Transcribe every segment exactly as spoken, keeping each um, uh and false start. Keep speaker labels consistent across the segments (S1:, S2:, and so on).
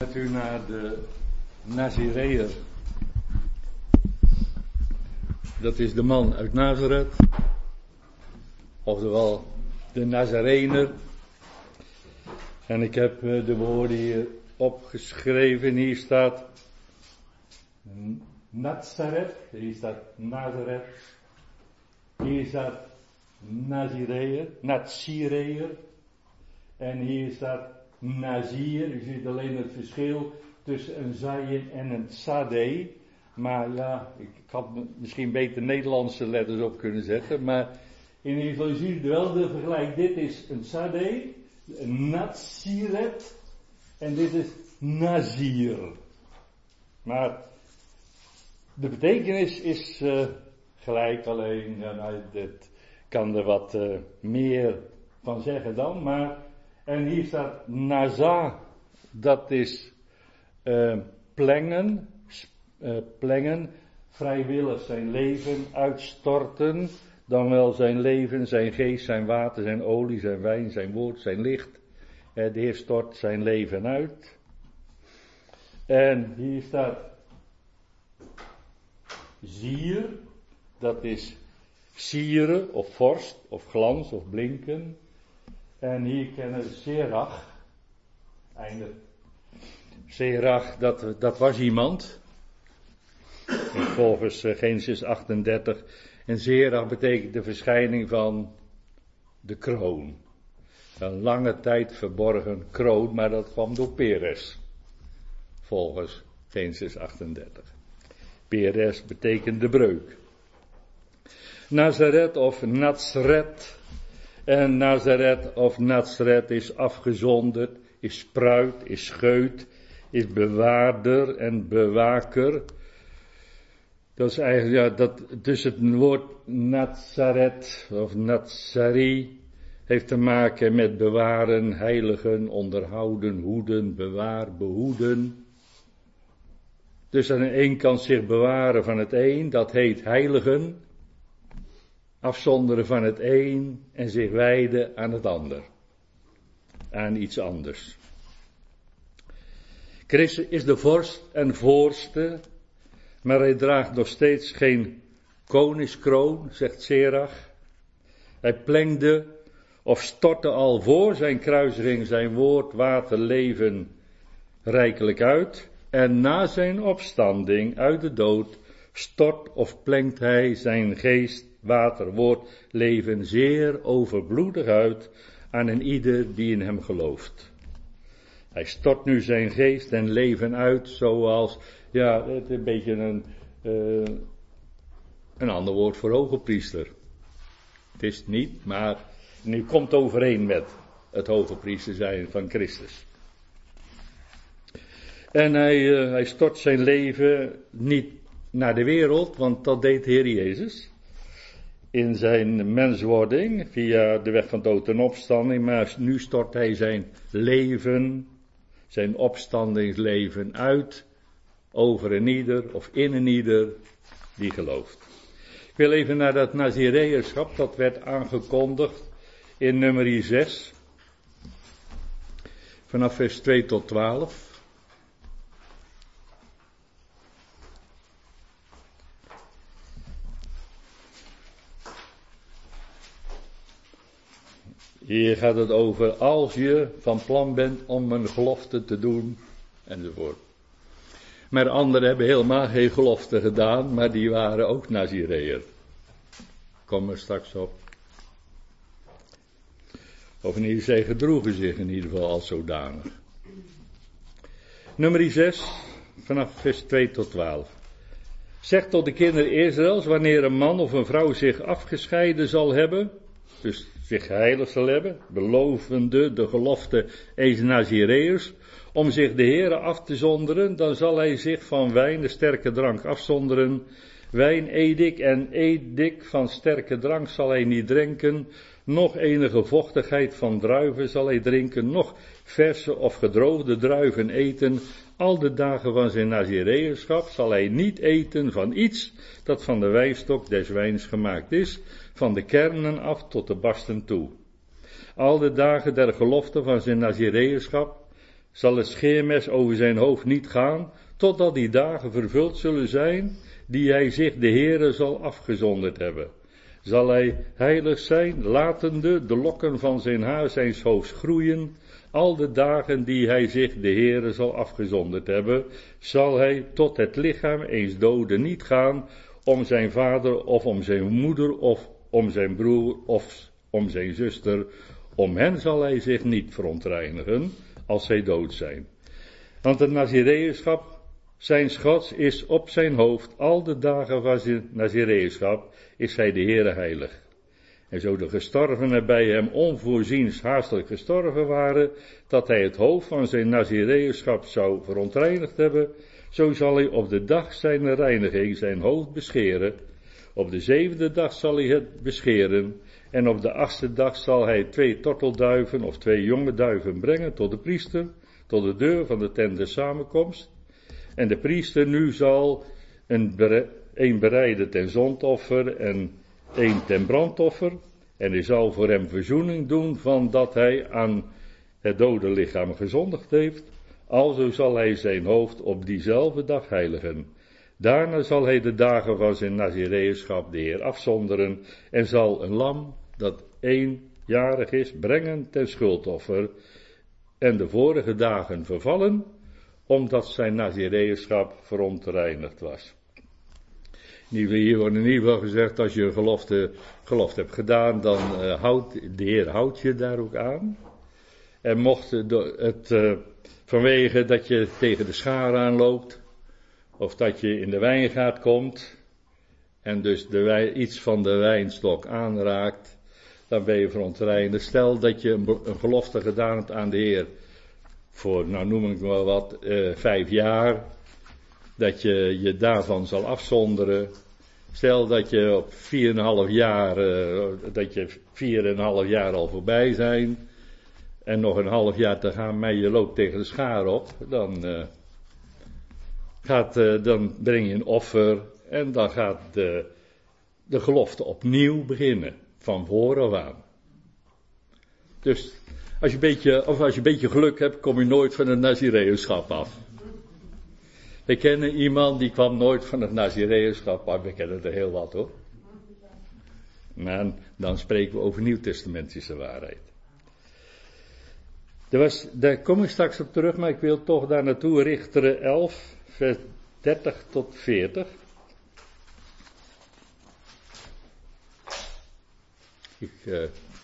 S1: met u naar de Nazireër. Dat is de man uit Nazareth, oftewel de Nazarener. En ik heb de woorden hier opgeschreven. Hier staat Nazareth, hier staat Nazareth. Hier staat Nazireër, Nazireër. En hier staat Nazir. U ziet alleen het verschil tussen een zayin en een tzadeh. Maar ja, ik had misschien beter Nederlandse letters op kunnen zetten. Maar in ieder geval, u ziet wel de vergelijk. Dit is een tzadeh, een naziret. En dit is nazir. Maar de betekenis is uh, gelijk, alleen, ja, nou, dit kan er wat uh, meer van zeggen dan. Maar, en hier staat naza, dat is uh, plengen. Uh, plengen, vrijwillig zijn leven uitstorten, dan wel zijn leven, zijn geest, zijn water, zijn olie, zijn wijn, zijn woord, zijn licht. Uh, de Heer stort zijn leven uit. En hier staat zier, dat is sieren of vorst of glans of blinken. En hier kennen we Serach, einde. Serach, dat, dat was iemand. Volgens uh, Genesis achtendertig. En Serach betekent de verschijning van de kroon. Een lange tijd verborgen kroon, maar dat kwam door Peres. Volgens Genesis achtendertig. Peres betekent de breuk. Nazareth of Nazret. En Nazareth of Nazret is afgezonderd, is spruit, is scheut, is bewaarder en bewaker. Dat is eigenlijk, ja, dat, dus het woord Nazaret of Nazari heeft te maken met bewaren, heiligen, onderhouden, hoeden, bewaar, behoeden. Dus aan de een kant zich bewaren van het een, dat heet heiligen, afzonderen van het een en zich wijden aan het ander, aan iets anders. Christus is de vorst en voorste, maar hij draagt nog steeds geen koningskroon, zegt Serach. Hij plengde of stortte al voor zijn kruisiging zijn woord, water, leven rijkelijk uit. En na zijn opstanding uit de dood stort of plengt hij zijn geest, water, woord, leven zeer overvloedig uit aan een ieder die in hem gelooft. Hij stort nu zijn geest en leven uit zoals, ja, het is een beetje een, uh, een ander woord voor hoge priester. Het is het niet, maar nu komt overeen met het hoge priester zijn van Christus. En hij, uh, hij stort zijn leven niet naar de wereld, want dat deed de Heer Jezus. In zijn menswording, via de weg van dood en opstanding, maar nu stort hij zijn leven, zijn opstandingsleven uit over een ieder of in een ieder die gelooft. Ik wil even naar dat Nazireërschap, dat werd aangekondigd in nummer zes, vanaf vers twee tot twaalf. Hier gaat het over als je van plan bent om een gelofte te doen, enzovoort. Maar anderen hebben helemaal geen gelofte gedaan, maar die waren ook Nazireër. Kom er straks op. Of in ieder geval, zij gedroegen zich in ieder geval als zodanig. Nummer zes, vanaf vers twee tot twaalf. Zeg tot de kinderen Israëls, wanneer een man of een vrouw zich afgescheiden zal hebben, dus zich geheiligd zal hebben, belovende de gelofte eens Nazireërs, om zich de Heere af te zonderen, dan zal hij zich van wijn de sterke drank afzonderen. Wijn, edik en edik van sterke drank zal hij niet drinken, noch enige vochtigheid van druiven zal hij drinken, noch verse of gedroogde druiven eten. Al de dagen van zijn Nazireërschap zal hij niet eten van iets dat van de wijnstok des wijns gemaakt is, van de kernen af tot de barsten toe. Al de dagen der gelofte van zijn Nazireërschap zal het scheermes over zijn hoofd niet gaan, totdat die dagen vervuld zullen zijn, die hij zich de Heere zal afgezonderd hebben. Zal hij heilig zijn, latende de lokken van zijn haar zijn hoofds groeien, al de dagen die hij zich de Heere zal afgezonderd hebben, zal hij tot het lichaam eens doden niet gaan, om zijn vader of om zijn moeder of om zijn broer of om zijn zuster. Om hen zal hij zich niet verontreinigen, als zij dood zijn. Want het Nazireënschap, zijn Gods, is op zijn hoofd, al de dagen van zijn Nazireënschap, is hij de Heere heilig. En zo de gestorvenen bij hem onvoorziens haastelijk gestorven waren, dat hij het hoofd van zijn Nazireënschap zou verontreinigd hebben, zo zal hij op de dag zijn reiniging zijn hoofd bescheren. Op de zevende dag zal hij het bescheren, en op de achtste dag zal hij twee tortelduiven of twee jonge duiven brengen tot de priester, tot de deur van de tent der samenkomst. En de priester nu zal een, bere, een bereiden ten zondoffer en een ten brandoffer. En hij zal voor hem verzoening doen van dat hij aan het dode lichaam gezondigd heeft. Alzo zal hij zijn hoofd op diezelfde dag heiligen. Daarna zal hij de dagen van zijn Nazireënschap de Heer afzonderen en zal een lam dat eenjarig is brengen ten schuldoffer en de vorige dagen vervallen, omdat zijn Nazireënschap verontreinigd was. Hier wordt in ieder geval gezegd, als je een gelofte, gelofte hebt gedaan, dan uh, houdt de Heer houdt je daar ook aan. En mocht het uh, vanwege dat je tegen de schaar aanloopt, of dat je in de wijngaard komt, en dus de wijn, iets van de wijnstok aanraakt, dan ben je verontreinigd. Stel dat je een, een gelofte gedaan hebt aan de Heer, voor, nou noem ik maar wat, uh, vijf jaar, dat je je daarvan zal afzonderen. Stel dat je op vier en een half jaar, uh, dat je vier en een half jaar al voorbij zijn, en nog een half jaar te gaan, maar je loopt tegen de schaar op, dan, uh, gaat, uh, dan breng je een offer, en dan gaat de, de gelofte opnieuw beginnen, van voren af aan. Dus, als je een beetje, of als je een beetje geluk hebt, kom je nooit van het Nazireënschap af. We kennen iemand die kwam nooit van het Nazireënschap af. We kennen er heel wat hoor. Maar dan spreken we over nieuwtestamentische waarheid. Er was, daar kom ik straks op terug, maar ik wil toch daar naartoe. Richteren elf, vers dertig tot veertig. Ik uh,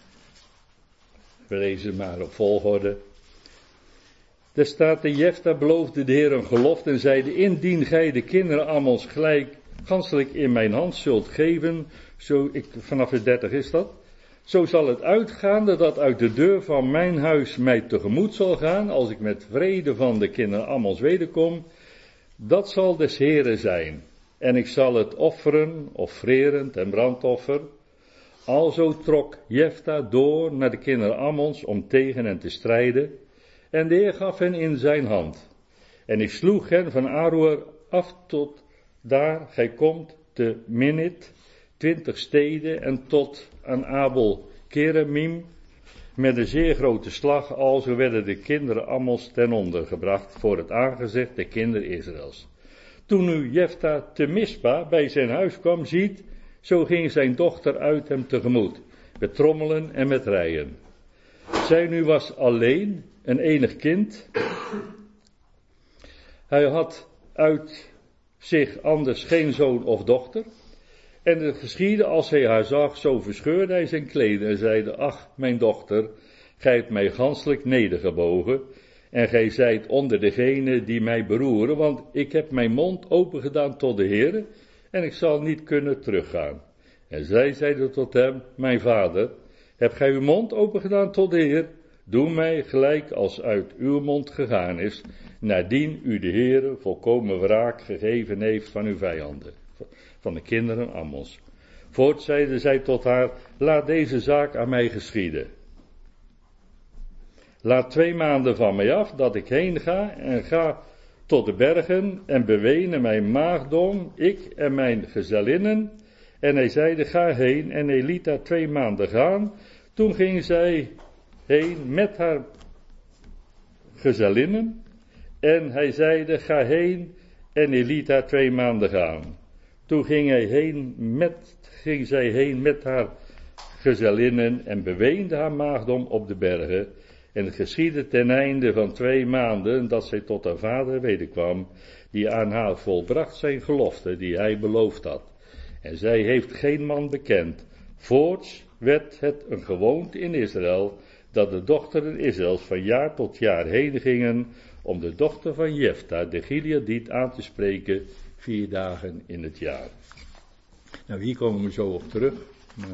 S1: lees het maar op volgorde. Er staat, de Jefta beloofde de Heer een gelofte en zeide, indien gij de kinderen Ammons gelijk ganselijk in mijn hand zult geven, zo ik, vanaf de dertig is dat, zo zal het uitgaande dat uit de deur van mijn huis mij tegemoet zal gaan, als ik met vrede van de kinderen Ammons wederkom, dat zal des Heeren zijn. En ik zal het offeren, offreren ten brandoffer. Alzo trok Jefta door naar de kinderen Ammons om tegen hen te strijden. En de Heer gaf hen in zijn hand. En ik sloeg hen van Aroer af tot daar gij komt te Minit, twintig steden, en tot aan Abel Keremim, met een zeer grote slag, alzo werden de kinderen Ammons ten onder gebracht voor het aangezicht der kinderen Israëls. Toen nu Jefta te Mispa bij zijn huis kwam, ziet, zo ging zijn dochter uit hem tegemoet, met trommelen en met rijen. Zij nu was alleen, een enig kind. Hij had uit zich anders geen zoon of dochter. En het geschiedde als hij haar zag, zo verscheurde hij zijn kleden en zeide, ach, mijn dochter, gij hebt mij ganselijk nedergebogen, en gij zijt onder degenen die mij beroeren, want ik heb mijn mond opengedaan tot de Heere, en ik zal niet kunnen teruggaan. En zij zeide tot hem, mijn vader, hebt gij uw mond opengedaan tot de Heer? Doe mij gelijk als uit uw mond gegaan is, nadien u de Heere volkomen wraak gegeven heeft van uw vijanden, van de kinderen Ammons. Voort zeide zij tot haar, laat deze zaak aan mij geschieden. Laat twee maanden van mij af, dat ik heen ga, en ga tot de bergen, en bewenen mijn maagdom, ik en mijn gezellinnen. En hij zeide, ga heen, en hij liet haar twee maanden gaan. Toen ging zij heen met haar gezellinnen. En hij zeide, ga heen. En hij liet haar twee maanden gaan. Toen ging, hij heen met, ging zij heen met haar gezellinnen en beweende haar maagdom op de bergen. En het geschiedde ten einde van twee maanden dat zij tot haar vader wederkwam, die aan haar volbracht zijn gelofte die hij beloofd had. En zij heeft geen man bekend. Voorts werd het een gewoonte in Israël, dat de dochteren Israëls van jaar tot jaar heen gingen, om de dochter van Jefta, de Gileadiet, aan te spreken, vier dagen in het jaar. Nou, hier komen we zo op terug. Nou,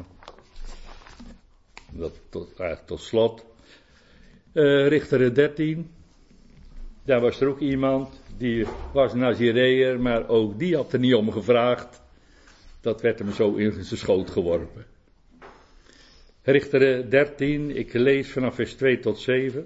S1: dat tot, eigenlijk tot slot. Uh, Richteren dertien. Daar was er ook iemand, die was Nazireër, maar ook die had er niet om gevraagd. Dat werd hem zo in zijn schoot geworpen. Richteren dertien, ik lees vanaf vers twee tot zeven.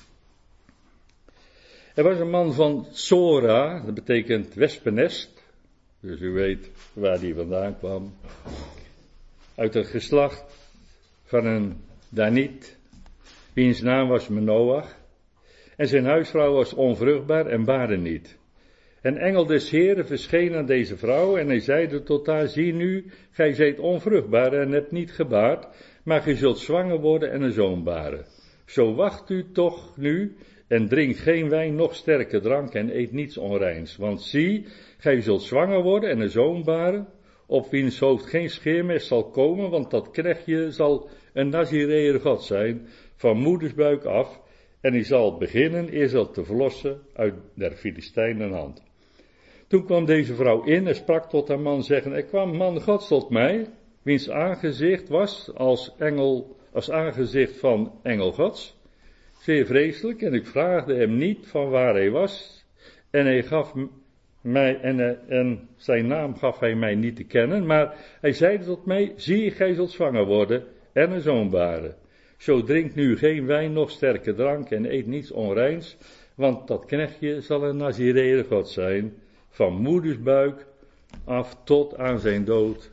S1: Er was een man van Sora, dat betekent wespennest, dus u weet waar die vandaan kwam. Uit het geslacht van een Daniet, wiens naam was Manoach. En zijn huisvrouw was onvruchtbaar en baarde niet. En engel des Heren verscheen aan deze vrouw en hij zeide tot haar, zie nu, gij zijt onvruchtbaar en hebt niet gebaard, maar gij zult zwanger worden en een zoon baren. Zo wacht u toch nu en drink geen wijn, noch sterke drank en eet niets onreins. Want zie, gij zult zwanger worden en een zoon baren, op wiens hoofd geen scheermes zal komen, want dat knechtje zal een Nazireër God zijn, van moedersbuik af, en hij zal beginnen Israël te verlossen uit der Filistijnen hand. Toen kwam deze vrouw in en sprak tot haar man, zeggen, er kwam man Gods tot mij, wiens aangezicht was als engel, als aangezicht van engel Gods, zeer vreselijk, en ik vraagde hem niet van waar hij was, en hij gaf mij, en, en zijn naam gaf hij mij niet te kennen, maar hij zeide tot mij, zie, gij zult zwanger worden en een zoon baren. Zo drink nu geen wijn, noch sterke drank en eet niets onreins, want dat knechtje zal een Nazireër God zijn, van moedersbuik af tot aan zijn dood.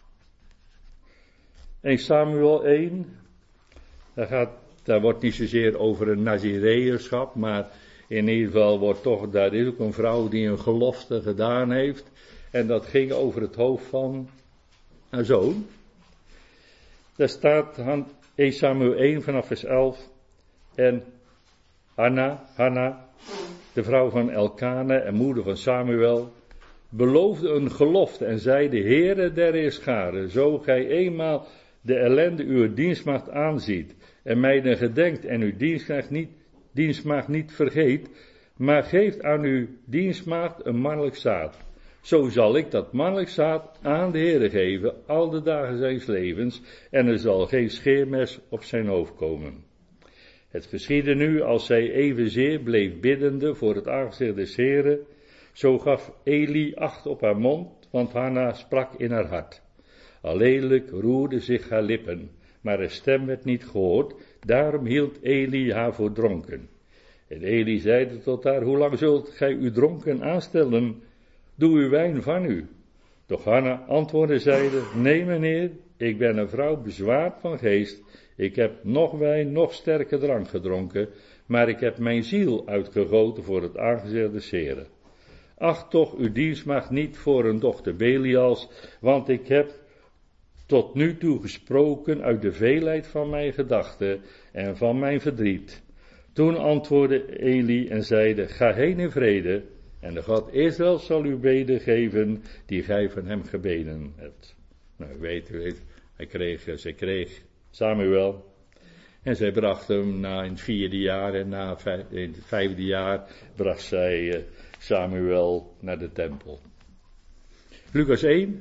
S1: En Samuel één, daar, gaat, daar wordt niet zozeer over een Nazireërschap, maar in ieder geval wordt toch, daar is ook een vrouw die een gelofte gedaan heeft, en dat ging over het hoofd van een zoon. Daar staat aan eerste Samuel één vanaf vers elf, en Hanna, Hanna, de vrouw van Elkana en moeder van Samuel, beloofde een gelofte en zei, de Heere der Heerscharen, zo gij eenmaal de ellende uw dienstmaagd aanziet, en mij den gedenkt en uw dienstmaagd niet, dienstmaagd niet vergeet, maar geeft aan uw dienstmaagd een mannelijk zaad. Zo zal ik dat mannelijk zaad aan de Heere geven, al de dagen zijns levens, en er zal geen scheermes op zijn hoofd komen. Het geschiedde nu, als zij evenzeer bleef biddende voor het aangezicht des Heren, zo gaf Eli acht op haar mond, want Hanna sprak in haar hart. Alleenlijk roerde zich haar lippen, maar haar stem werd niet gehoord, daarom hield Eli haar voor dronken. En Eli zeide tot haar, hoe lang zult gij u dronken aanstellen? Doe uw wijn van u. Doch Hanna antwoordde zeide, nee meneer, ik ben een vrouw bezwaard van geest, ik heb nog wijn, nog sterke drank gedronken, maar ik heb mijn ziel uitgegoten voor het aangezicht des Heren. Acht toch uw dienstmaagd niet voor een dochter Belials, want ik heb tot nu toe gesproken uit de veelheid van mijn gedachten en van mijn verdriet. Toen antwoordde Eli en zeide, ga heen in vrede, en de God Israël zal u beden geven, die gij van hem gebeden hebt. Nou, u weet, u weet, hij kreeg, zij kreeg Samuel, en zij bracht hem na in het vierde jaar, en na in het vijfde jaar bracht zij Samuel naar de tempel. Lucas één,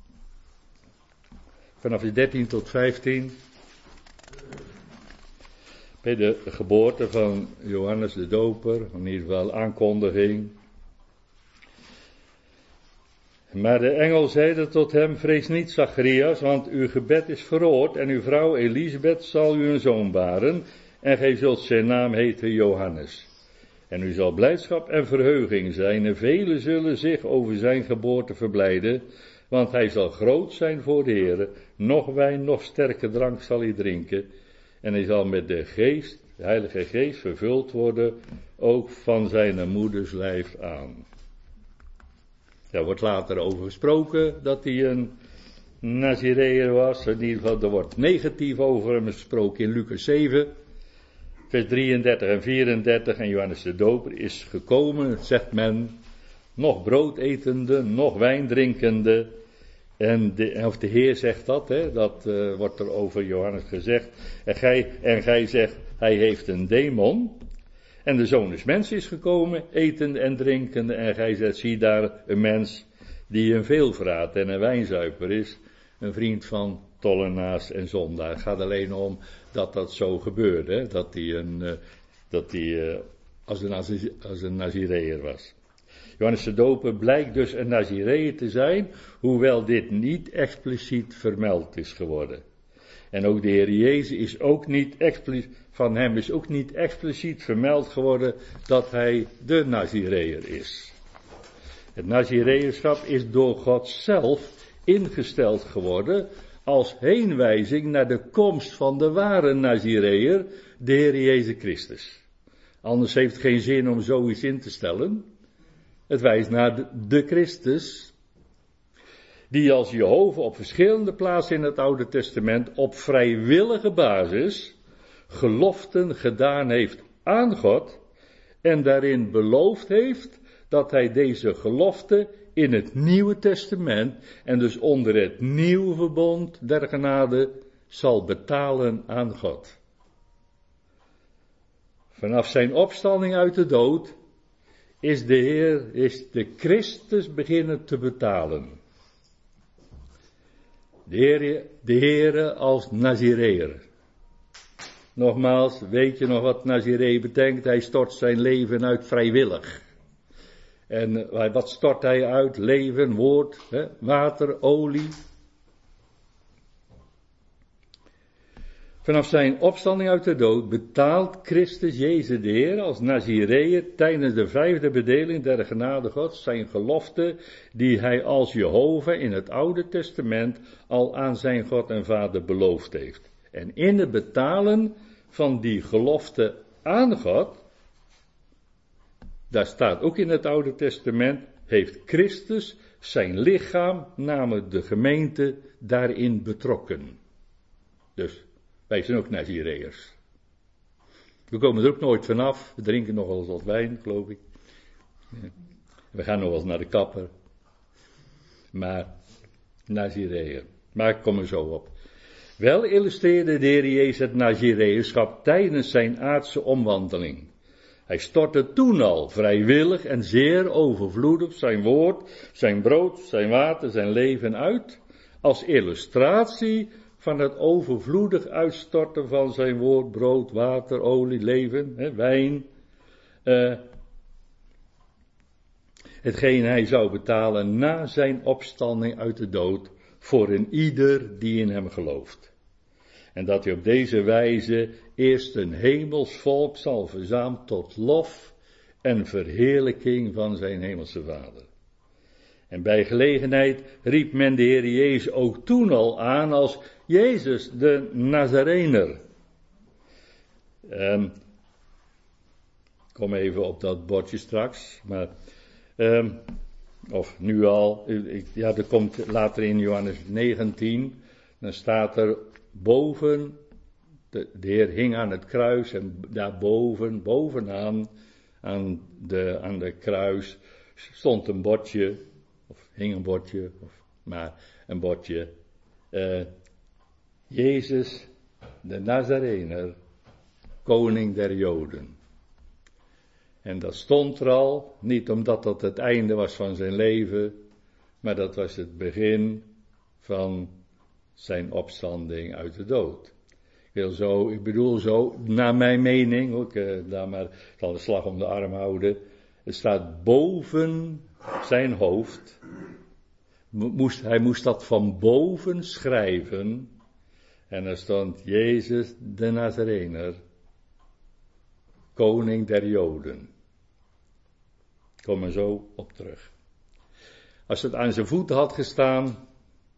S1: vanaf de dertien tot vijftien, bij de geboorte van Johannes de Doper, in ieder geval aankondiging. Maar de engel zeide tot hem, vrees niet Zacharias, want uw gebed is verhoord en uw vrouw Elisabeth zal u een zoon baren en gij zult zijn naam heten Johannes. En u zal blijdschap en verheuging zijn en velen zullen zich over zijn geboorte verblijden, want hij zal groot zijn voor de Heere, noch wijn, noch sterke drank zal hij drinken en hij zal met de geest de Heilige Geest, vervuld worden, ook van zijn moeders lijf aan. Daar wordt later over gesproken dat hij een Nazireër was. In ieder geval, er wordt negatief over hem gesproken in Lucas zeven, vers drieëndertig en vierendertig. En Johannes de Doper is gekomen, zegt men, nog brood etende, nog wijn drinkende. En de, of de Heer zegt dat, hè, dat uh, wordt er over Johannes gezegd. En gij, en gij zegt, hij heeft een demon. En de Zoon des Mens is gekomen, etende en drinkende. En gij zegt, zie daar een mens die een veelvraat en een wijnzuiper is. Een vriend van tollenaars en zondaar. Het gaat alleen om dat dat zo gebeurde. Hè? Dat hij een, uh, dat hij, uh, als een, als een Nazireër was. Johannes de Doper blijkt dus een Nazireër te zijn, hoewel dit niet expliciet vermeld is geworden. En ook de Heer Jezus is ook niet expliciet, van hem is ook niet expliciet vermeld geworden dat hij de Nazireër is. Het Nazireërschap is door God zelf ingesteld geworden als heenwijzing naar de komst van de ware Nazireër, de Heer Jezus Christus. Anders heeft het geen zin om zoiets in te stellen. Het wijst naar de, de Christus, die als Jehovah op verschillende plaatsen in het Oude Testament op vrijwillige basis geloften gedaan heeft aan God en daarin beloofd heeft dat hij deze gelofte in het Nieuwe Testament en dus onder het nieuwe verbond der genade zal betalen aan God. Vanaf zijn opstanding uit de dood is de Heer, is de Christus beginnen te betalen. De Heer, de Heere als Nazireër. Nogmaals, weet je nog wat Nazireër betekent? Hij stort zijn leven uit vrijwillig. En wat stort hij uit? Leven, woord, hè? Water, olie. Vanaf zijn opstanding uit de dood betaalt Christus Jezus de Heer als Nazireër tijdens de vijfde bedeling der genade Gods zijn gelofte die hij als Jehovah in het Oude Testament al aan zijn God en Vader beloofd heeft. En in het betalen van die gelofte aan God, daar staat ook in het Oude Testament, heeft Christus zijn lichaam, namelijk de gemeente, daarin betrokken. Dus wij zijn ook Nazireërs. We komen er ook nooit vanaf. We drinken nog wel eens wat wijn, geloof ik. Ja. We gaan nog wel eens naar de kapper. Maar Nazireër. Maar ik kom er zo op. Wel illustreerde de Heer Jezus het Nazireërschap tijdens zijn aardse omwandeling. Hij stortte toen al vrijwillig en zeer overvloedig zijn woord, zijn brood, zijn water, zijn leven uit, als illustratie van het overvloedig uitstorten van zijn woord, brood, water, olie, leven, hè, wijn. Uh, hetgeen hij zou betalen na zijn opstanding uit de dood voor een ieder die in hem gelooft. En dat hij op deze wijze eerst een hemels volk zal verzamelen tot lof en verheerlijking van zijn hemelse Vader. En bij gelegenheid riep men de Heer Jezus ook toen al aan als Jezus de Nazarener. Um, ik kom even op dat bordje straks, maar um, of nu al, ik, ja, dat komt later in Johannes negentien, dan staat er boven, de, de Heer hing aan het kruis en daarboven, bovenaan, aan de, aan de kruis, stond een bordje, of hing een bordje, of maar een bordje, uh, Jezus de Nazarener, koning der Joden. En dat stond er al, niet omdat dat het einde was van zijn leven, maar dat was het begin van zijn opstanding uit de dood. Ik wil zo, ik bedoel zo, naar mijn mening, ook, uh, daar maar, ik zal de slag om de arm houden, het staat boven zijn hoofd, moest, hij moest dat van boven schrijven, en er stond Jezus de Nazarener, koning der Joden. Ik kom er zo op terug. Als het aan zijn voeten had gestaan,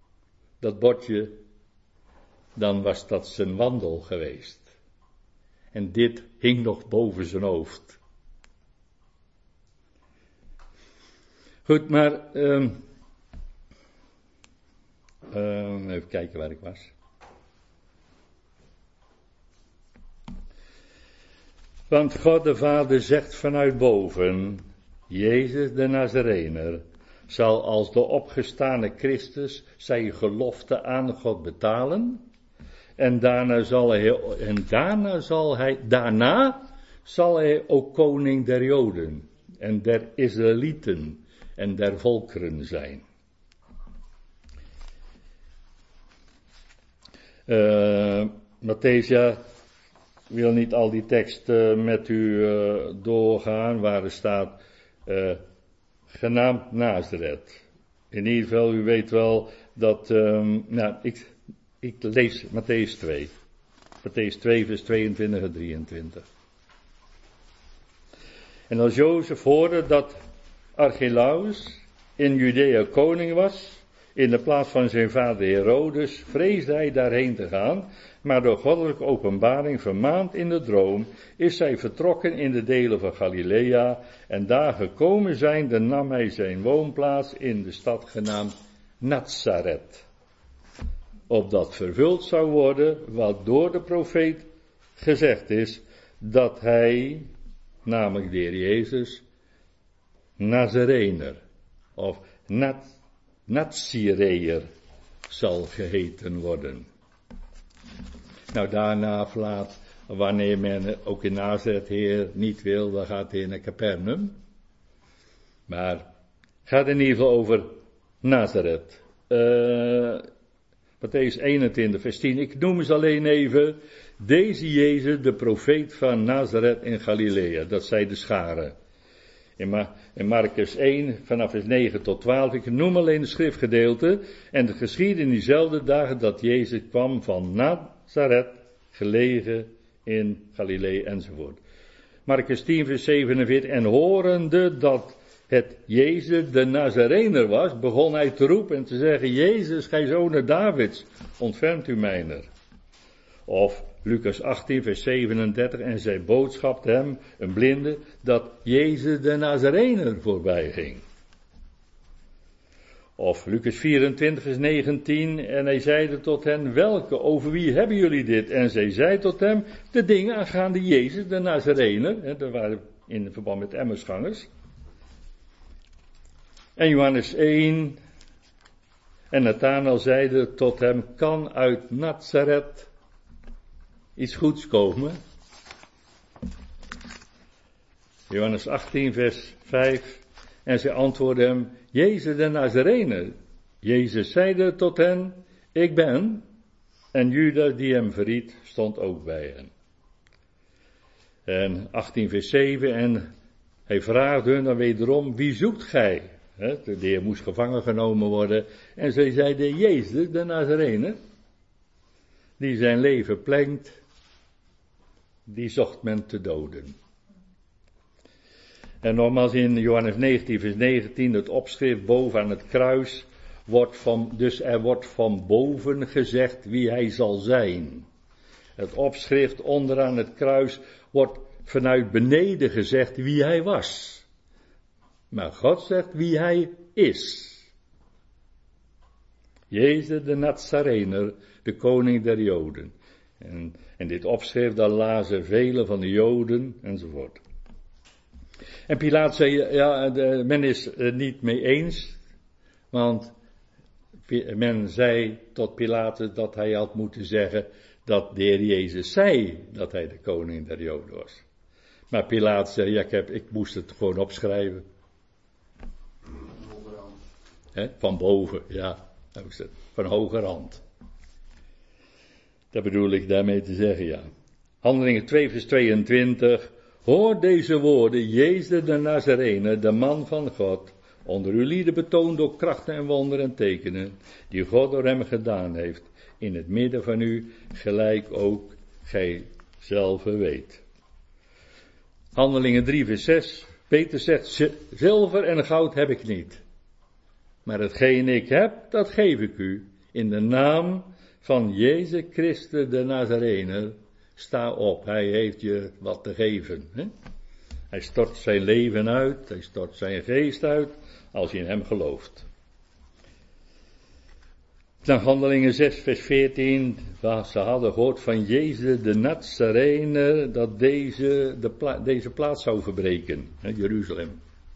S1: dat bordje, dan was dat zijn wandel geweest. En dit hing nog boven zijn hoofd. Goed, maar um, um, even kijken waar ik was. Want God de Vader zegt vanuit boven, Jezus de Nazarener zal als de opgestane Christus zijn gelofte aan God betalen. En daarna zal hij, en daarna zal hij, daarna zal hij ook koning der Joden en der Israëlieten en der volkeren zijn. Uh, Matthäus, ja, wil niet al die teksten met u uh, doorgaan waar er staat, uh, genaamd Nazareth. In ieder geval, u weet wel dat, um, nou, ik, ik lees Matthäus twee. Matthäus twee, vers tweeëntwintig en drieëntwintig. En als Jozef hoorde dat Archelaus in Judea koning was, in de plaats van zijn vader Herodes, vreesde hij daarheen te gaan, maar door goddelijke openbaring vermaand in de droom, is hij vertrokken in de delen van Galilea, en daar gekomen zijnde nam hij zijn woonplaats in de stad genaamd Nazareth, opdat vervuld zou worden wat door de profeet gezegd is, dat hij, namelijk de Heer Jezus, Nazarener, of Nat Nazireër zal geheten worden. Nou, daarna laat, wanneer men ook in Nazareth Heer niet wil, dan gaat hij naar Capernaum. Maar het gaat in ieder geval over Nazareth. Uh, Matthäus eenentwintig, vers tien. Ik noem eens alleen even deze Jezus, de profeet van Nazareth in Galilea. Dat zij de scharen. In, Ma- in Marcus één, vanaf vers negen tot twaalf, ik noem alleen de schriftgedeelte, en het geschiedde in diezelfde dagen dat Jezus kwam van Nazareth, gelegen in Galilea enzovoort. Marcus tien, vers zevenenveertig, en horende dat het Jezus de Nazarener was, begon hij te roepen en te zeggen, Jezus, gij zoon Davids, ontfermt u mijner. Of Lucas achttien, vers zevenendertig, en zij boodschapte hem, een blinde, dat Jezus de Nazarener voorbij ging. Of Lucas vierentwintig, vers negentien, en hij zeide tot hen, welke, over wie hebben jullie dit? En zij zei tot hem, de dingen aangaande Jezus de Nazarener, hè, dat waren in verband met Emmausgangers. En Johannes één, en Nathanael zeide tot hem, kan uit Nazareth iets goeds komen? Johannes achttien, vers vijf. En zij antwoordde hem, Jezus de Nazarener. Jezus zeide tot hen, ik ben. En Judas die hem verried, stond ook bij hen. En achttien, vers zeven. En hij vraagde hun dan wederom, wie zoekt gij? He, de heer moest gevangen genomen worden. En zij zeiden, Jezus de Nazarener. Die zijn leven plengt. Die zocht men te doden. En nogmaals in Johannes negentien, vers negentien, het opschrift boven aan het kruis, wordt van, dus er wordt van boven gezegd wie hij zal zijn. Het opschrift onderaan het kruis wordt vanuit beneden gezegd wie hij was. Maar God zegt wie hij is. Jezus de Nazarener, de koning der Joden. En, en dit opschrift, daar lazen velen van de Joden, enzovoort. En Pilaat zei, ja, de, men is het niet mee eens, want men zei tot Pilatus dat hij had moeten zeggen dat de Heer Jezus zei dat hij de koning der Joden was. Maar Pilaat zei, ja, ik, heb, ik moest het gewoon opschrijven. He, van boven, ja, van hogerhand. Dat bedoel ik daarmee te zeggen, ja. Handelingen twee, vers tweeëntwintig. Hoor deze woorden, Jezus de Nazarener, de man van God, onder uw lieden betoond door krachten en wonderen en tekenen, die God door hem gedaan heeft, in het midden van u, gelijk ook gij zelf weet. Handelingen drie, vers zes. Peter zegt, zilver en goud heb ik niet, maar hetgeen ik heb, dat geef ik u, in de naam van Jezus Christus de Nazarener, sta op, hij heeft je wat te geven. Hè? Hij stort zijn leven uit, hij stort zijn geest uit, als je in hem gelooft. Dan Handelingen zes vers veertien, waar ze hadden gehoord van Jezus de Nazarener, dat deze, de pla- deze plaats zou verbreken, hè, Jeruzalem.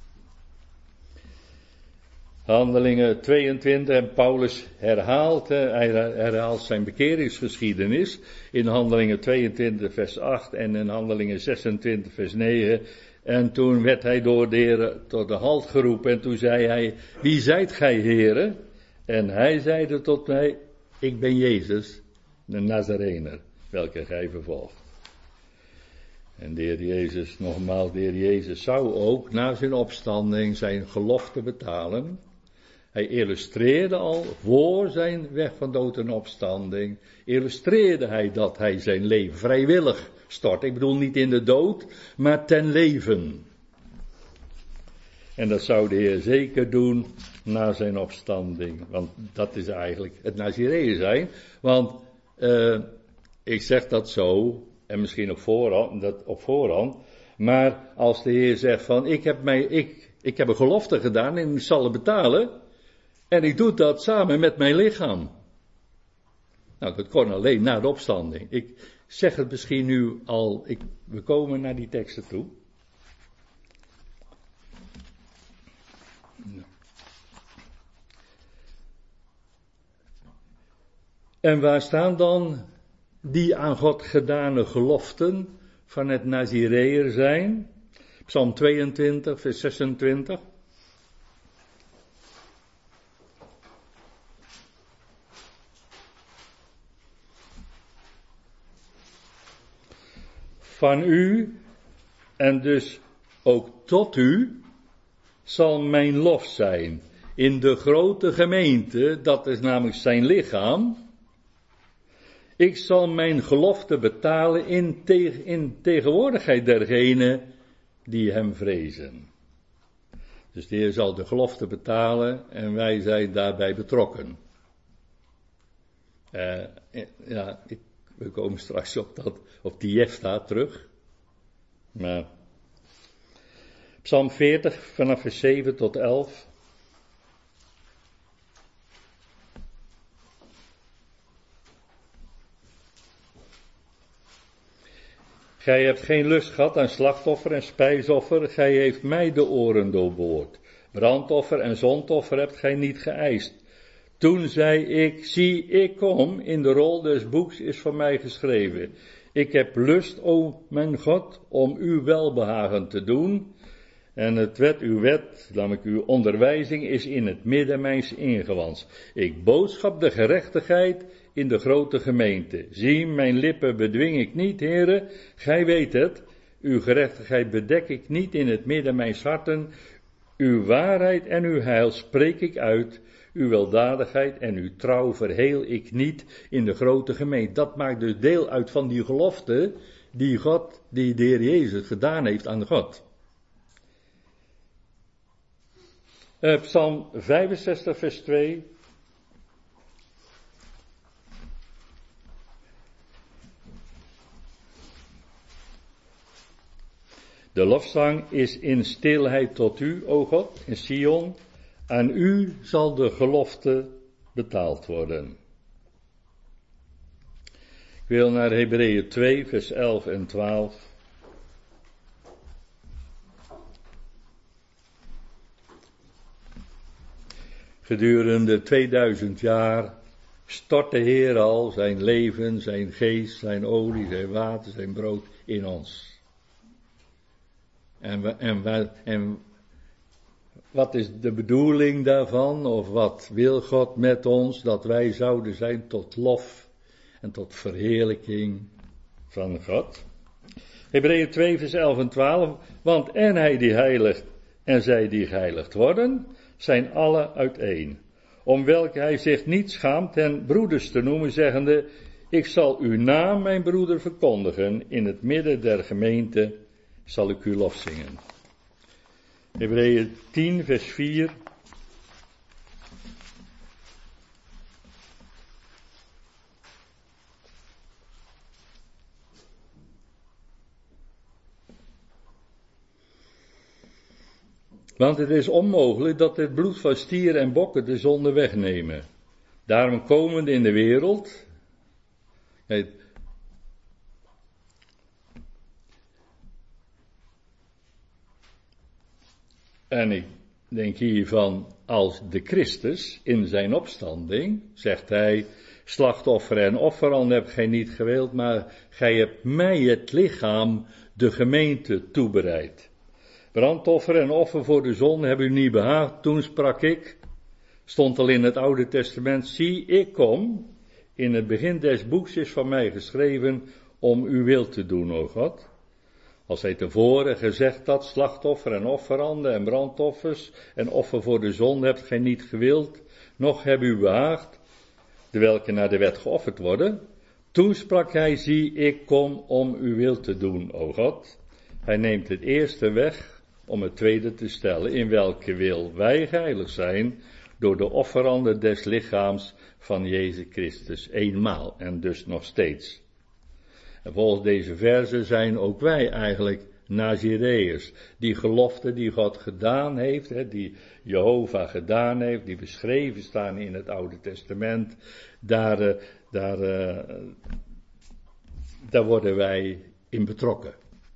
S1: Handelingen tweeëntwintig, en Paulus herhaalt, hij herhaalt zijn bekeringsgeschiedenis in Handelingen tweeëntwintig vers acht en in Handelingen zesentwintig vers negen. En toen werd hij door de Heer tot de halt geroepen en toen zei hij, wie zijt gij, Heere? En hij zeide tot mij, ik ben Jezus, de Nazarener, welke gij vervolgt. En de Heer Jezus, nogmaals, de Heer Jezus zou ook na zijn opstanding zijn gelofte betalen. Hij illustreerde al voor zijn weg van dood en opstanding, illustreerde hij dat hij zijn leven vrijwillig stort. Ik bedoel niet in de dood, maar ten leven. En dat zou de Heer zeker doen na zijn opstanding. Want dat is eigenlijk het Nazireeën zijn. Want uh, ik zeg dat zo, en misschien op voorhand, dat op voorhand. Maar als de Heer zegt van, ik heb, mij, ik, ik heb een gelofte gedaan en ik zal het betalen. En ik doe dat samen met mijn lichaam. Nou, dat kon alleen na de opstanding. Ik zeg het misschien nu al, ik, we komen naar die teksten toe. En waar staan dan die aan God gedane geloften van het Nazireër zijn? Psalm tweeëntwintig, vers zesentwintig. Van u, en dus ook tot u, zal mijn lof zijn. In de grote gemeente, dat is namelijk zijn lichaam. Ik zal mijn gelofte betalen in, te- in tegenwoordigheid dergenen die hem vrezen. Dus de Heer zal de gelofte betalen en wij zijn daarbij betrokken. Uh, ja, ik, we komen straks op, dat, op die Jefta terug. Maar Psalm veertig vanaf vers zeven tot elf. Gij hebt geen lust gehad aan slachtoffer en spijsoffer, gij heeft mij de oren doorboord. Brandoffer en zondoffer hebt gij niet geëist. Toen zei ik, zie ik kom, in de rol des boeks is voor mij geschreven. Ik heb lust, o mijn God, om uw welbehagen te doen. En het wet, uw wet, namelijk uw onderwijzing, is in het midden mijns ingewans. Ik boodschap de gerechtigheid in de grote gemeente. Zie, mijn lippen bedwing ik niet, heren, gij weet het. Uw gerechtigheid bedek ik niet in het midden mijns harten. Uw waarheid en uw heil spreek ik uit. Uw weldadigheid en uw trouw verheel ik niet in de grote gemeente. Dat maakt dus deel uit van die gelofte die God, die de Heer Jezus gedaan heeft aan God. Uh, Psalm vijfenzestig vers twee. De lofzang is in stilheid tot u, o God, in Sion. Aan u zal de gelofte betaald worden. Ik wil naar Hebreeën twee, vers elf en twaalf. Gedurende tweeduizend jaar stort de Heer al zijn leven, zijn geest, zijn olie, zijn water, zijn brood in ons. En, we, en, we, en wat is de bedoeling daarvan, of wat wil God met ons, dat wij zouden zijn tot lof en tot verheerlijking van God? Hebreeën twee vers elf en twaalf, want en hij die heiligt en zij die geheiligd worden, zijn alle uiteen. Om welke hij zich niet schaamt hen broeders te noemen, zeggende, ik zal uw naam, mijn broeder, verkondigen, in het midden der gemeente zal ik uw lof zingen. Hebreeën tien vers vier. Want het is onmogelijk dat het bloed van stieren en bokken de zonde wegnemen. Daarom komen in de wereld. En ik denk hiervan, als de Christus in zijn opstanding, zegt hij, slachtoffer en offeranden hebt gij niet gewild, maar gij hebt mij het lichaam, de gemeente, toebereid. Brandoffer en offer voor de zonde hebben u niet behaagd. Toen sprak ik, stond al in het Oude Testament, zie ik kom, in het begin des boeks is van mij geschreven, om uw wil te doen, o God. Als hij tevoren gezegd had, slachtoffer en offeranden en brandoffers en offer voor de zonde hebt gij niet gewild, noch heb u behaagd, de welke naar de wet geofferd worden. Toen sprak hij, zie ik kom om uw wil te doen, o God. Hij neemt het eerste weg om het tweede te stellen, in welke wil wij geheiligd zijn, door de offeranden des lichaams van Jezus Christus, eenmaal en dus nog steeds. En volgens deze verzen zijn ook wij eigenlijk Nazireërs. Die gelofte die God gedaan heeft, hè, die Jehovah gedaan heeft, die beschreven staan in het Oude Testament, daar, uh, daar, uh, daar worden wij in betrokken.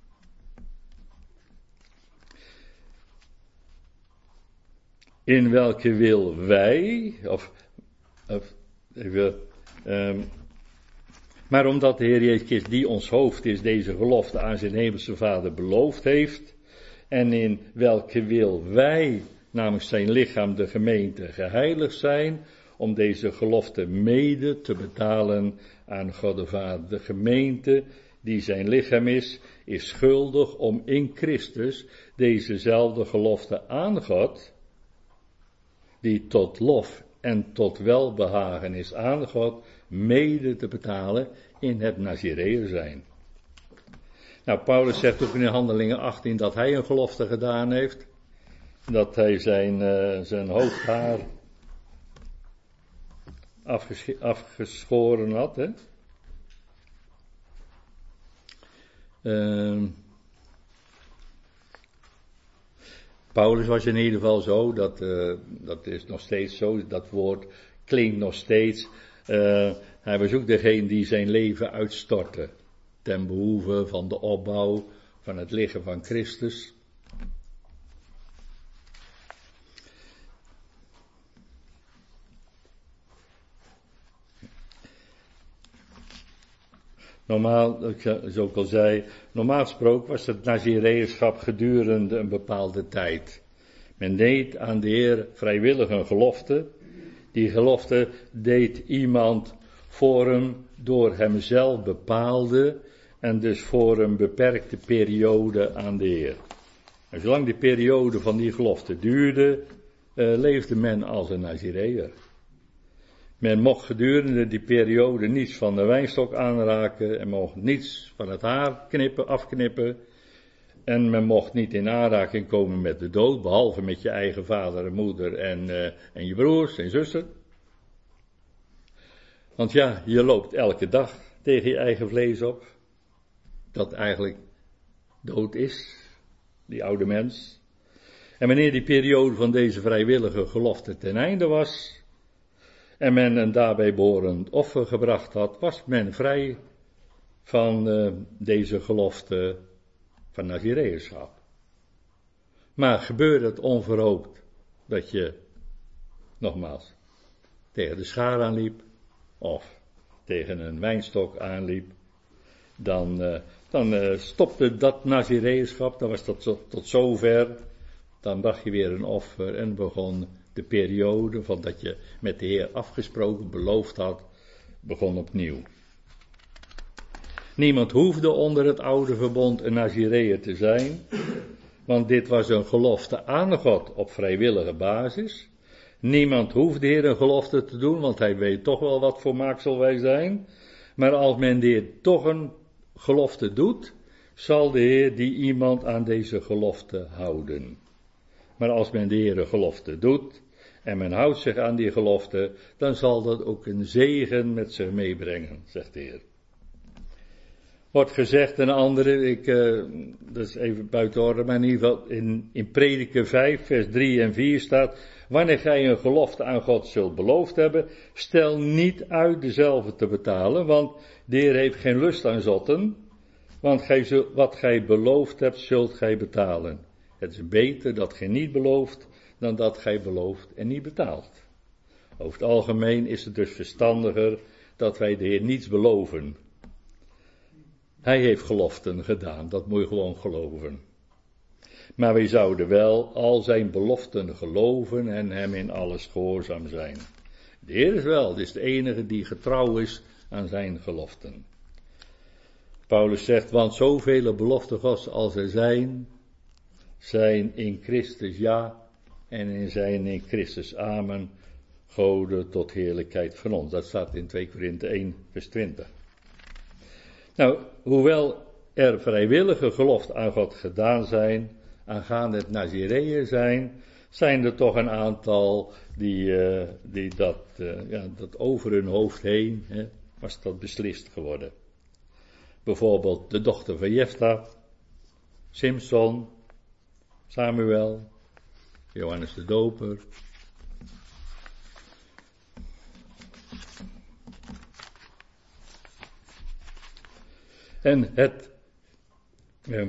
S1: In welke wil wij, of, of even, um, maar omdat de Heer Jezus Christus, die ons hoofd is, deze gelofte aan zijn hemelse Vader beloofd heeft, en in welke wil wij, namens zijn lichaam, de gemeente, geheiligd zijn, om deze gelofte mede te betalen aan God de Vader. De gemeente, die zijn lichaam is, is schuldig om in Christus dezezelfde gelofte aan God, die tot lof en tot welbehagen is aan God, mede te betalen in het Nazireër zijn. Nou, Paulus zegt ook in Handelingen achttien dat hij een gelofte gedaan heeft. Dat hij zijn, uh, zijn hoofdhaar afges- afgeschoren had. Hè? Uh, Paulus was in ieder geval zo, dat, uh, dat is nog steeds zo, dat woord klinkt nog steeds. Uh, hij was ook degene die zijn leven uitstortte ten behoeve van de opbouw van het lichaam van Christus. Normaal, zoals ik al zei, normaal gesproken was het Nazireërschap gedurende een bepaalde tijd. Men deed aan de Heer vrijwillig een gelofte. Die gelofte deed iemand voor hem door hemzelf bepaalde en dus voor een beperkte periode aan de Heer. En zolang die periode van die gelofte duurde, uh, leefde men als een Nazireër. Men mocht gedurende die periode niets van de wijnstok aanraken en mocht niets van het haar knippen, afknippen. En men mocht niet in aanraking komen met de dood, behalve met je eigen vader en moeder en, uh, en je broers en zussen. Want ja, je loopt elke dag tegen je eigen vlees op, dat eigenlijk dood is, die oude mens. En wanneer die periode van deze vrijwillige gelofte ten einde was, en men een daarbij behorend offer gebracht had, was men vrij van uh, deze gelofte van Nazireërschap. Maar gebeurde het onverhoopt dat je, nogmaals, tegen de schaar aanliep, of tegen een wijnstok aanliep, dan, uh, dan uh, stopte dat Nazireërschap, dan was dat tot, tot zover, dan bracht je weer een offer en begon de periode van dat je met de Heer afgesproken, beloofd had, begon opnieuw. Niemand hoefde onder het oude verbond een Nazireër te zijn, want dit was een gelofte aan God op vrijwillige basis. Niemand hoeft de Heer een gelofte te doen, want hij weet toch wel wat voor maaksel wij zijn. Maar als men de Heer toch een gelofte doet, zal de Heer die iemand aan deze gelofte houden. Maar als men de Heer een gelofte doet, en men houdt zich aan die gelofte, dan zal dat ook een zegen met zich meebrengen, zegt de Heer. wordt gezegd een andere, ik, uh, dat is even buiten orde, maar in ieder geval in, in Prediker vijf, vers drie en vier staat, wanneer gij een gelofte aan God zult beloofd hebben, stel niet uit dezelfde te betalen, want de Heer heeft geen lust aan zotten, want gij zult, wat gij beloofd hebt, zult gij betalen. Het is beter dat gij niet belooft, dan dat gij belooft en niet betaalt. Over het algemeen is het dus verstandiger dat wij de Heer niets beloven. Hij heeft geloften gedaan, dat moet je gewoon geloven. Maar wij zouden wel al zijn beloften geloven en hem in alles gehoorzaam zijn. De Heer is wel, is de enige die getrouw is aan zijn geloften. Paulus zegt, want zoveel beloften Gods als er zijn, zijn in Christus ja en in zijn in Christus amen, Gode tot heerlijkheid van ons. Dat staat in twee Korinthe één vers twintig. Nou, hoewel er vrijwillige geloften aan God gedaan zijn, aangaande het Nazireeën zijn, zijn er toch een aantal die, uh, die dat, uh, ja, dat over hun hoofd heen, hè, was dat beslist geworden. Bijvoorbeeld de dochter van Jefta, Simson, Samuel, Johannes de Doper. En het, eh,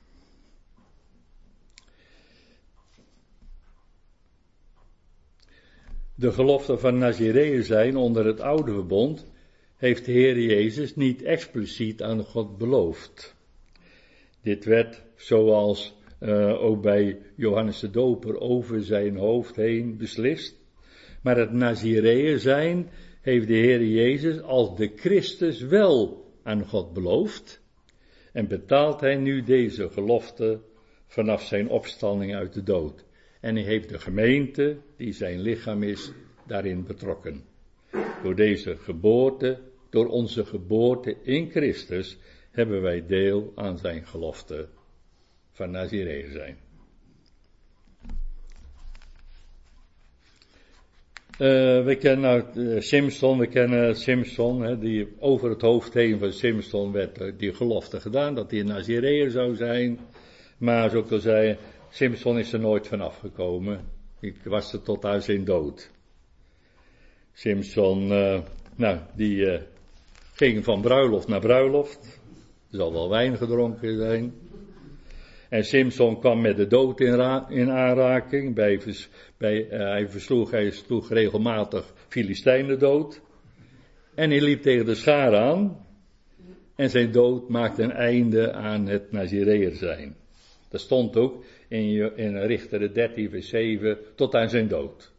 S1: de gelofte van Nazireeën zijn onder het oude verbond, heeft de Heer Jezus niet expliciet aan God beloofd. Dit werd, zoals uh, ook bij Johannes de Doper, over zijn hoofd heen beslist. Maar het Nazireeën zijn heeft de Heer Jezus als de Christus wel aan God beloofd. En betaalt hij nu deze gelofte vanaf zijn opstanding uit de dood. En hij heeft de gemeente, die zijn lichaam is, daarin betrokken. Door deze geboorte, door onze geboorte in Christus, hebben wij deel aan zijn gelofte van Nazireeën zijn. Uh, we kennen uh, Simson, we kennen Simson, hè, die over het hoofd heen van Simson werd uh, die gelofte gedaan, dat hij een Nazireeër zou zijn. Maar zoals ik al zei, Simson is er nooit van afgekomen. Ik was er tot aan zijn dood. Simson, uh, nou, die uh, ging van bruiloft naar bruiloft. Er zal wel wijn gedronken zijn. En Simson kwam met de dood in, ra- in aanraking. Bij, bij, uh, hij, versloeg, hij sloeg regelmatig Filistijnen dood. En hij liep tegen de schaar aan. En zijn dood maakte een einde aan het Nazireër zijn. Dat stond ook in, in Richteren dertien vers zeven tot aan zijn dood.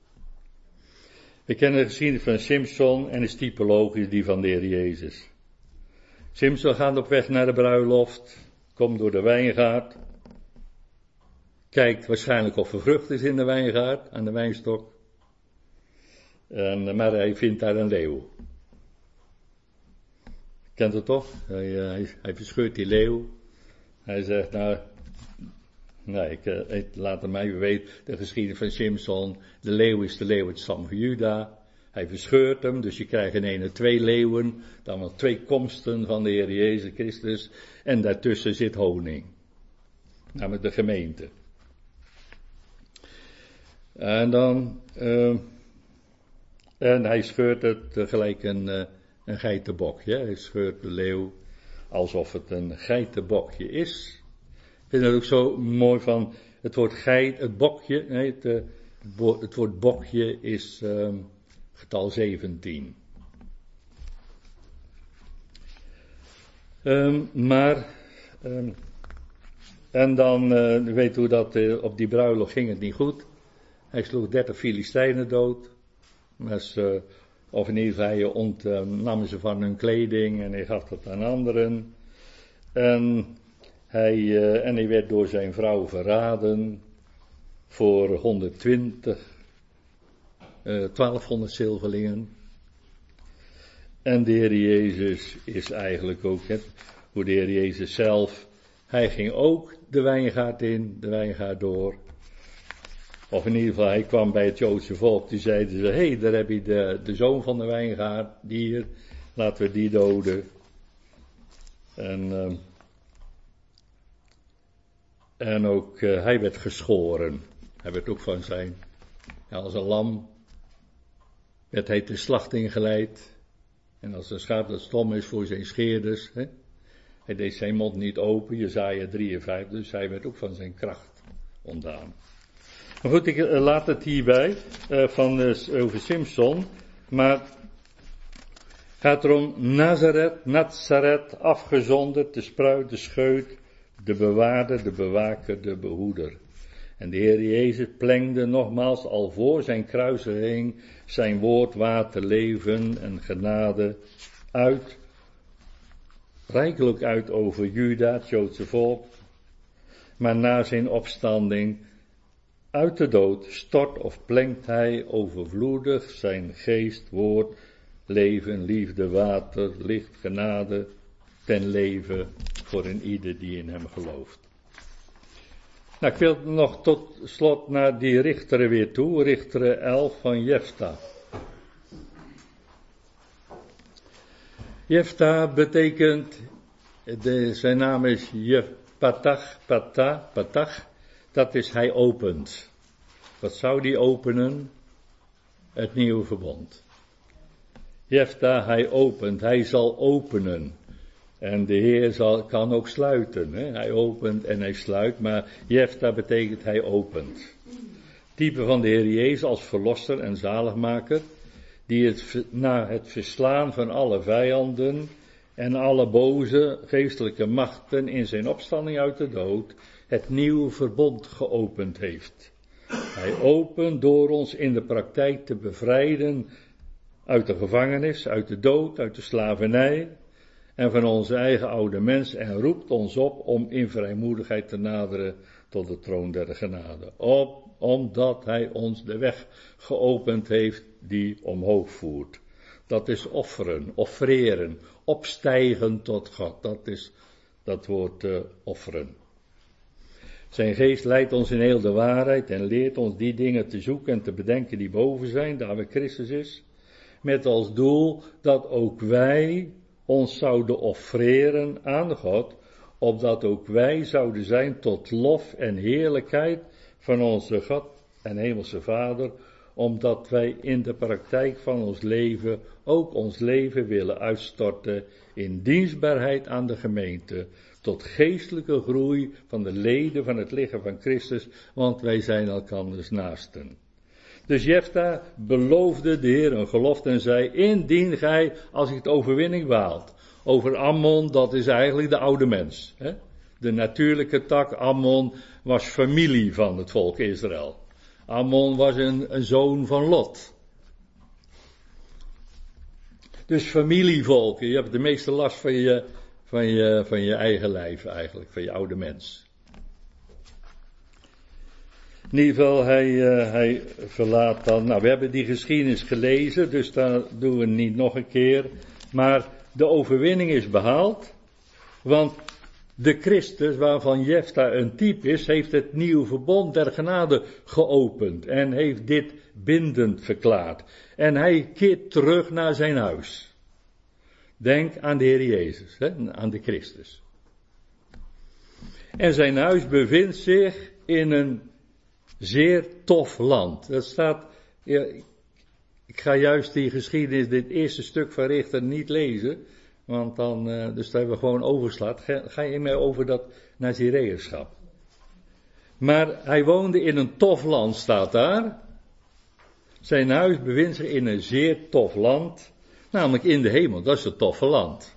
S1: We kennen de geschiedenis van Simson en is typologisch die van de Heer Jezus. Simson gaat op weg naar de bruiloft. Komt door de wijngaard. Kijkt waarschijnlijk of er vrucht is in de wijngaard, aan de wijnstok. En, maar hij vindt daar een leeuw. Kent het toch? Hij, hij, hij verscheurt die leeuw. Hij zegt, nou, nee, ik, ik laat het mij weten, de geschiedenis van Simson. De leeuw is de leeuw uit stam van Juda. Hij verscheurt hem, dus je krijgt in ene twee leeuwen, dan wel twee komsten van de Heer Jezus Christus. En daartussen zit honing. Namelijk de gemeente. En dan, uh, en hij scheurt het gelijk een, uh, een geitenbokje. Hij scheurt de leeuw alsof het een geitenbokje is. Ik vind het ook zo mooi van, het woord geit, het bokje, nee, het, uh, het woord bokje is uh, getal zeventien. Um, maar, um, en dan, uh, u weet hoe dat, uh, op die bruiloft ging het niet goed. Hij sloeg dertig Filistijnen dood. Maar ze, of in ieder geval, hij ontnam ze van hun kleding en hij gaf dat aan anderen. En hij, uh, en hij werd door zijn vrouw verraden voor honderdtwintig, uh, twaalfhonderd zilverlingen. En de Heer Jezus is eigenlijk ook, het, hoe de Heer Jezus zelf, hij ging ook de wijngaard in, de wijngaard door. Of in ieder geval, hij kwam bij het Joodse volk, die zeiden ze, hé, hey, daar heb je de, de zoon van de wijngaard, die hier, laten we die doden. En, uh, en ook uh, hij werd geschoren. Hij werd ook van zijn, ja, als een lam, werd hij ter slachting geleid. En als een schaap dat stom is voor zijn scheerders, hè? Hij deed zijn mond niet open, Jesaja drieënvijftig, dus hij werd ook van zijn kracht ontdaan. Maar goed, ik uh, laat het hierbij, uh, van, uh, over Simson, maar gaat erom Nazareth, Nazareth, afgezonderd, de spruit, de scheut, de bewaarder, de bewaker, de behoeder. En de Heer Jezus plengde nogmaals al voor zijn kruisiging zijn woord, water, leven en genade uit. Rijkelijk uit over Juda, het Joodse volk. Maar na zijn opstanding uit de dood stort of plengt hij overvloedig zijn geest, woord, leven, liefde, water, licht, genade ten leven voor een ieder die in hem gelooft. Nou, ik wil nog tot slot naar die richteren weer toe, richteren elf van Jefta. Jefta betekent, de, zijn naam is Jef, Patach, Patah, Patach, dat is hij opent. Wat zou die openen? Het nieuwe verbond. Jefta, hij opent, hij zal openen. En de Heer zal, kan ook sluiten. Hè? Hij opent en hij sluit, maar Jefta betekent hij opent. Type van de Heer Jezus als verlosser en zaligmaker, die het, na het verslaan van alle vijanden en alle boze geestelijke machten in zijn opstanding uit de dood, het nieuwe verbond geopend heeft. Hij opent door ons in de praktijk te bevrijden uit de gevangenis, uit de dood, uit de slavernij en van onze eigen oude mens en roept ons op om in vrijmoedigheid te naderen tot de troon der genade. Op, omdat hij ons de weg geopend heeft die omhoog voert. Dat is offeren, offereren, opstijgen tot God. Dat is dat woord uh, offeren. Zijn geest leidt ons in heel de waarheid en leert ons die dingen te zoeken en te bedenken die boven zijn, daar waar Christus is. Met als doel dat ook wij ons zouden offreren aan God, opdat ook wij zouden zijn tot lof en heerlijkheid van onze God en Hemelse Vader, omdat wij in de praktijk van ons leven ook ons leven willen uitstorten in dienstbaarheid aan de gemeente, tot geestelijke groei van de leden van het lichaam van Christus, want wij zijn elkanders naasten. Dus Jefta beloofde de Heer een gelofte en zei, indien gij, als ik het overwinning behaalt, over Ammon, dat is eigenlijk de oude mens. Hè? De natuurlijke tak, Ammon was familie van het volk Israël. Ammon was een, een zoon van Lot. Dus familievolken, je hebt de meeste last van je, van je, van je eigen lijf eigenlijk, van je oude mens. In ieder geval, hij, uh, hij verlaat dan, nou we hebben die geschiedenis gelezen, dus daar doen we niet nog een keer. Maar de overwinning is behaald, want de Christus waarvan Jefta een type is, heeft het nieuwe verbond der genade geopend en heeft dit bindend verklaard. En hij keert terug naar zijn huis. Denk aan de Heer Jezus, hè, aan de Christus. En zijn huis bevindt zich in een zeer tof land. Dat staat, ja, ik ga juist die geschiedenis, dit eerste stuk van Richter niet lezen, want dan, uh, dus daar hebben we gewoon overslaat. Ga, ga je mee over dat Nazireërschap. Maar hij woonde in een tof land, staat daar. Zijn huis bevindt zich in een zeer tof land, namelijk in de hemel, dat is het toffe land.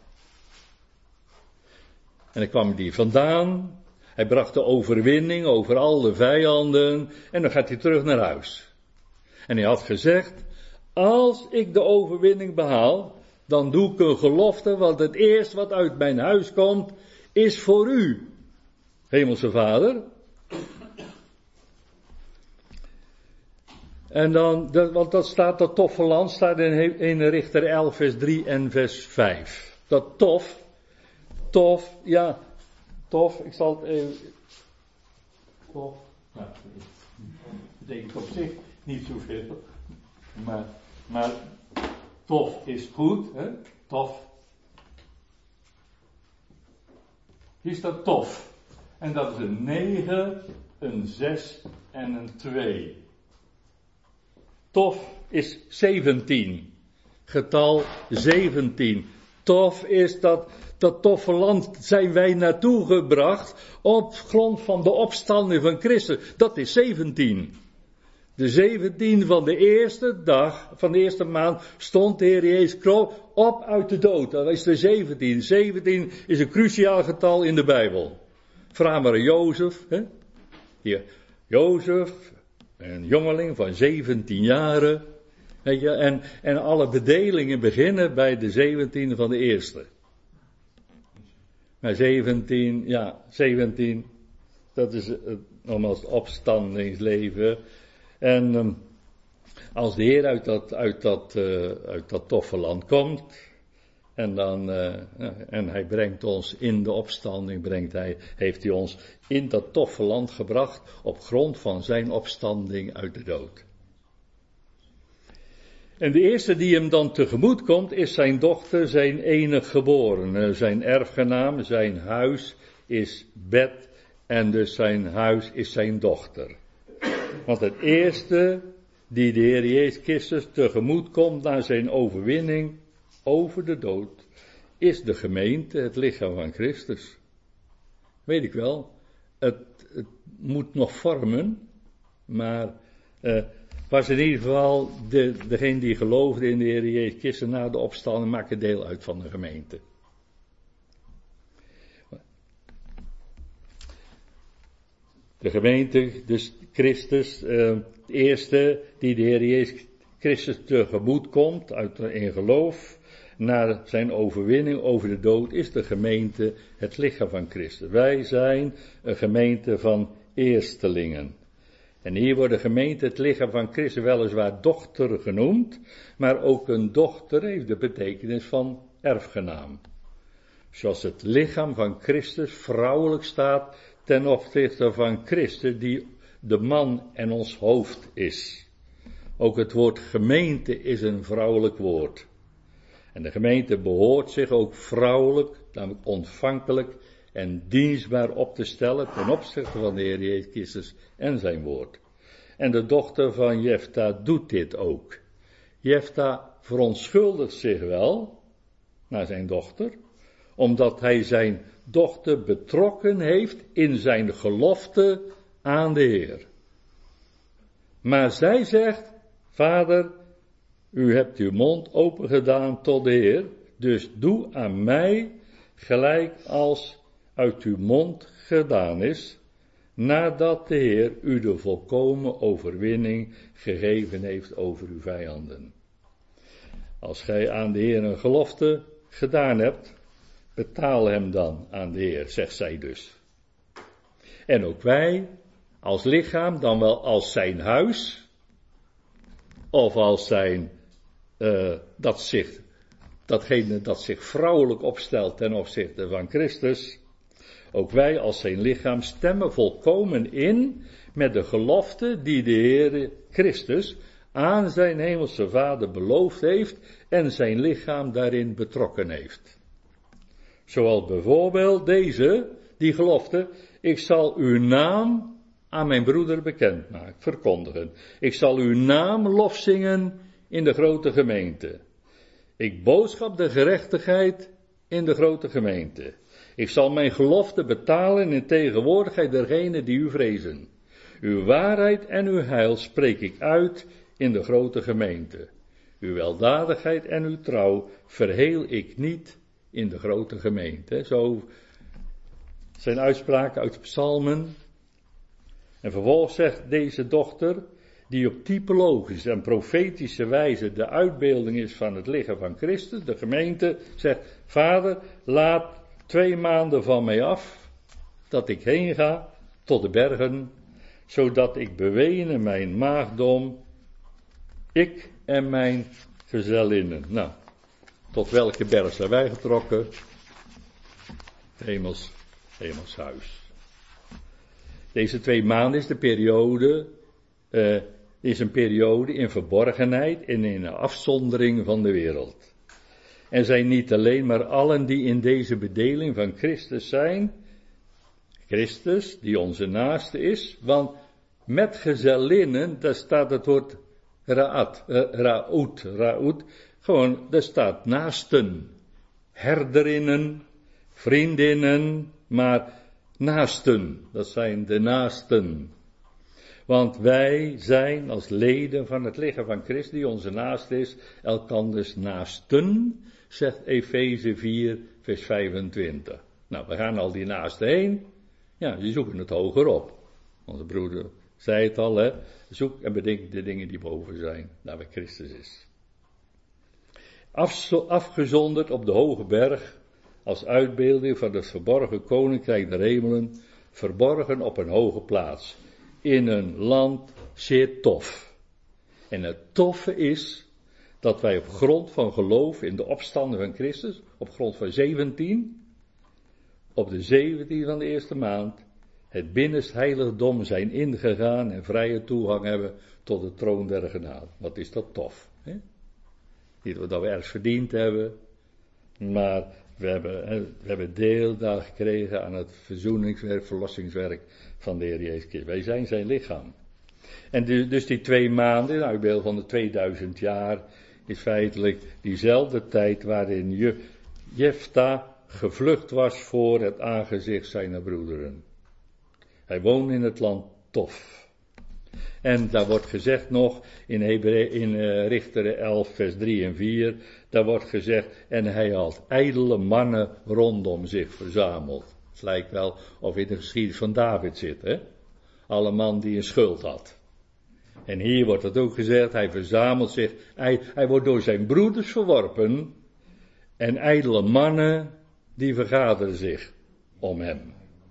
S1: En dan kwam hij die vandaan. Hij bracht de overwinning over al de vijanden en dan gaat hij terug naar huis. En hij had gezegd, als ik de overwinning behaal, dan doe ik een gelofte, want het eerste wat uit mijn huis komt, is voor u, Hemelse Vader. En dan, dat, want dat staat, dat toffe land staat in, in Richter elf vers drie en vers vijf. Dat tof, tof, ja... Tof, ik zal het even... Tof, nou, dat betekent op zich niet zoveel. Maar, maar tof is goed, hè? Tof. Hier staat tof. En dat is een negen, een zes en een twee. Tof is zeventien. Getal zeventien. Tof is dat, dat toffe land zijn wij naartoe gebracht op grond van de opstanding van Christus. Dat is zeventien. De zeventien van de eerste dag, van de eerste maand, stond de Heer Jezus op uit de dood. Dat is de zeventien. zeventien is een cruciaal getal in de Bijbel. Vraag maar aan Jozef. Hè? Hier, Jozef, een jongeling van zeventien jaren. Weet je, en, en alle bedelingen beginnen bij de zeventien van de eerste. Maar zeventien, ja, zeventien, dat is het, nogmaals het opstandingsleven. En um, als de Heer uit dat, uit dat, uh, uit dat toffe land komt, en dan, uh, en hij brengt ons in de opstanding, brengt hij, heeft hij ons in dat toffe land gebracht, op grond van zijn opstanding uit de dood. En de eerste die hem dan tegemoet komt, is zijn dochter, zijn enig geborene, zijn erfgenaam, zijn huis is Beth, en dus zijn huis is zijn dochter. Want het eerste die de Heer Jezus Christus tegemoet komt na zijn overwinning over de dood, is de gemeente, het lichaam van Christus. Weet ik wel, het, het moet nog vormen, maar uh, was in ieder geval de, degene die geloofde in de Heer Jezus Christus na de opstanding maakte deel uit van de gemeente. De gemeente, dus Christus, uh, de eerste die de Heer Jezus Christus tegemoet komt, uit, in geloof, na zijn overwinning over de dood, is de gemeente het lichaam van Christus. Wij zijn een gemeente van eerstelingen. En hier wordt de gemeente het lichaam van Christus weliswaar dochter genoemd, maar ook een dochter heeft de betekenis van erfgenaam. Zoals het lichaam van Christus vrouwelijk staat ten opzichte van Christus die de man en ons hoofd is. Ook het woord gemeente is een vrouwelijk woord. En de gemeente behoort zich ook vrouwelijk, namelijk ontvankelijk en dienstbaar op te stellen ten opzichte van de Heer Jezus Christus en zijn woord. En de dochter van Jefta doet dit ook. Jefta verontschuldigt zich wel naar zijn dochter, omdat hij zijn dochter betrokken heeft in zijn gelofte aan de Heer. Maar zij zegt, vader, u hebt uw mond open gedaan tot de Heer, dus doe aan mij gelijk als uit uw mond gedaan is, nadat de Heer u de volkomen overwinning gegeven heeft over uw vijanden. Als gij aan de Heer een gelofte gedaan hebt, betaal hem dan aan de Heer, zegt zij dus. En ook wij, als lichaam, dan wel als zijn huis, of als zijn, uh, dat zich, datgene dat zich vrouwelijk opstelt ten opzichte van Christus, ook wij als zijn lichaam stemmen volkomen in met de gelofte die de Heer Christus aan zijn hemelse Vader beloofd heeft en zijn lichaam daarin betrokken heeft. Zoals bijvoorbeeld deze, die gelofte, ik zal uw naam aan mijn broeder bekendmaken, verkondigen. Ik zal uw naam lofzingen in de grote gemeente. Ik boodschap de gerechtigheid in de grote gemeente. Ik zal mijn gelofte betalen in tegenwoordigheid dergenen die u vrezen. Uw waarheid en uw heil spreek ik uit in de grote gemeente. Uw weldadigheid en uw trouw verheel ik niet in de grote gemeente. Zo zijn uitspraken uit de psalmen. En vervolgens zegt deze dochter, die op typologische en profetische wijze de uitbeelding is van het lichaam van Christus, de gemeente, zegt, vader, laat twee maanden van mij af, dat ik heen ga tot de bergen, zodat ik bewenen mijn maagdom, ik en mijn gezellinnen. Nou, tot welke berg zijn wij getrokken? Hemels, hemels huis. Deze twee maanden is de periode, uh, is een periode in verborgenheid en in een afzondering van de wereld. En zijn niet alleen maar allen die in deze bedeling van Christus zijn Christus, die onze naaste is, want metgezellinnen, daar staat het woord raat, uh, raout, raout, gewoon, daar staat naasten, herderinnen, vriendinnen, maar naasten, dat zijn de naasten. Want wij zijn als leden van het lichaam van Christus, die onze naaste is, elkanders naasten, zegt Efeze vier, vers vijfentwintig. Nou, we gaan al die naasten heen, ja, die zoeken het hoger op. Onze broeder zei het al, hè, zoek en bedenk de dingen die boven zijn, daar waar Christus is. Afzo- afgezonderd op de hoge berg, als uitbeelding van het verborgen koninkrijk der hemelen, verborgen op een hoge plaats, in een land zeer tof. En het toffe is, dat wij op grond van geloof in de opstanding van Christus, op grond van zeventien, op de zeventien van de eerste maand, het binnenste heiligdom zijn ingegaan en vrije toegang hebben tot de troon der genade. Wat is dat tof, hè? Niet dat we ergens verdiend hebben, maar we hebben, we hebben deel daar gekregen aan het verzoeningswerk, verlossingswerk van de Heer Jezus Christus. Wij zijn zijn lichaam. En dus die twee maanden, nou, uitbeeld van de tweeduizend jaar, is feitelijk diezelfde tijd waarin Je, Jefta gevlucht was voor het aangezicht zijner broederen. Hij woonde in het land Tof. En daar wordt gezegd nog, in, Hebreeën, in uh, Richteren elf, vers drie en vier, daar wordt gezegd, en hij had ijdele mannen rondom zich verzameld. Het lijkt wel of in de geschiedenis van David zit, hè? Alle man die een schuld had. En hier wordt het ook gezegd, hij verzamelt zich, hij, hij wordt door zijn broeders verworpen, en ijdele mannen, die vergaderen zich om hem.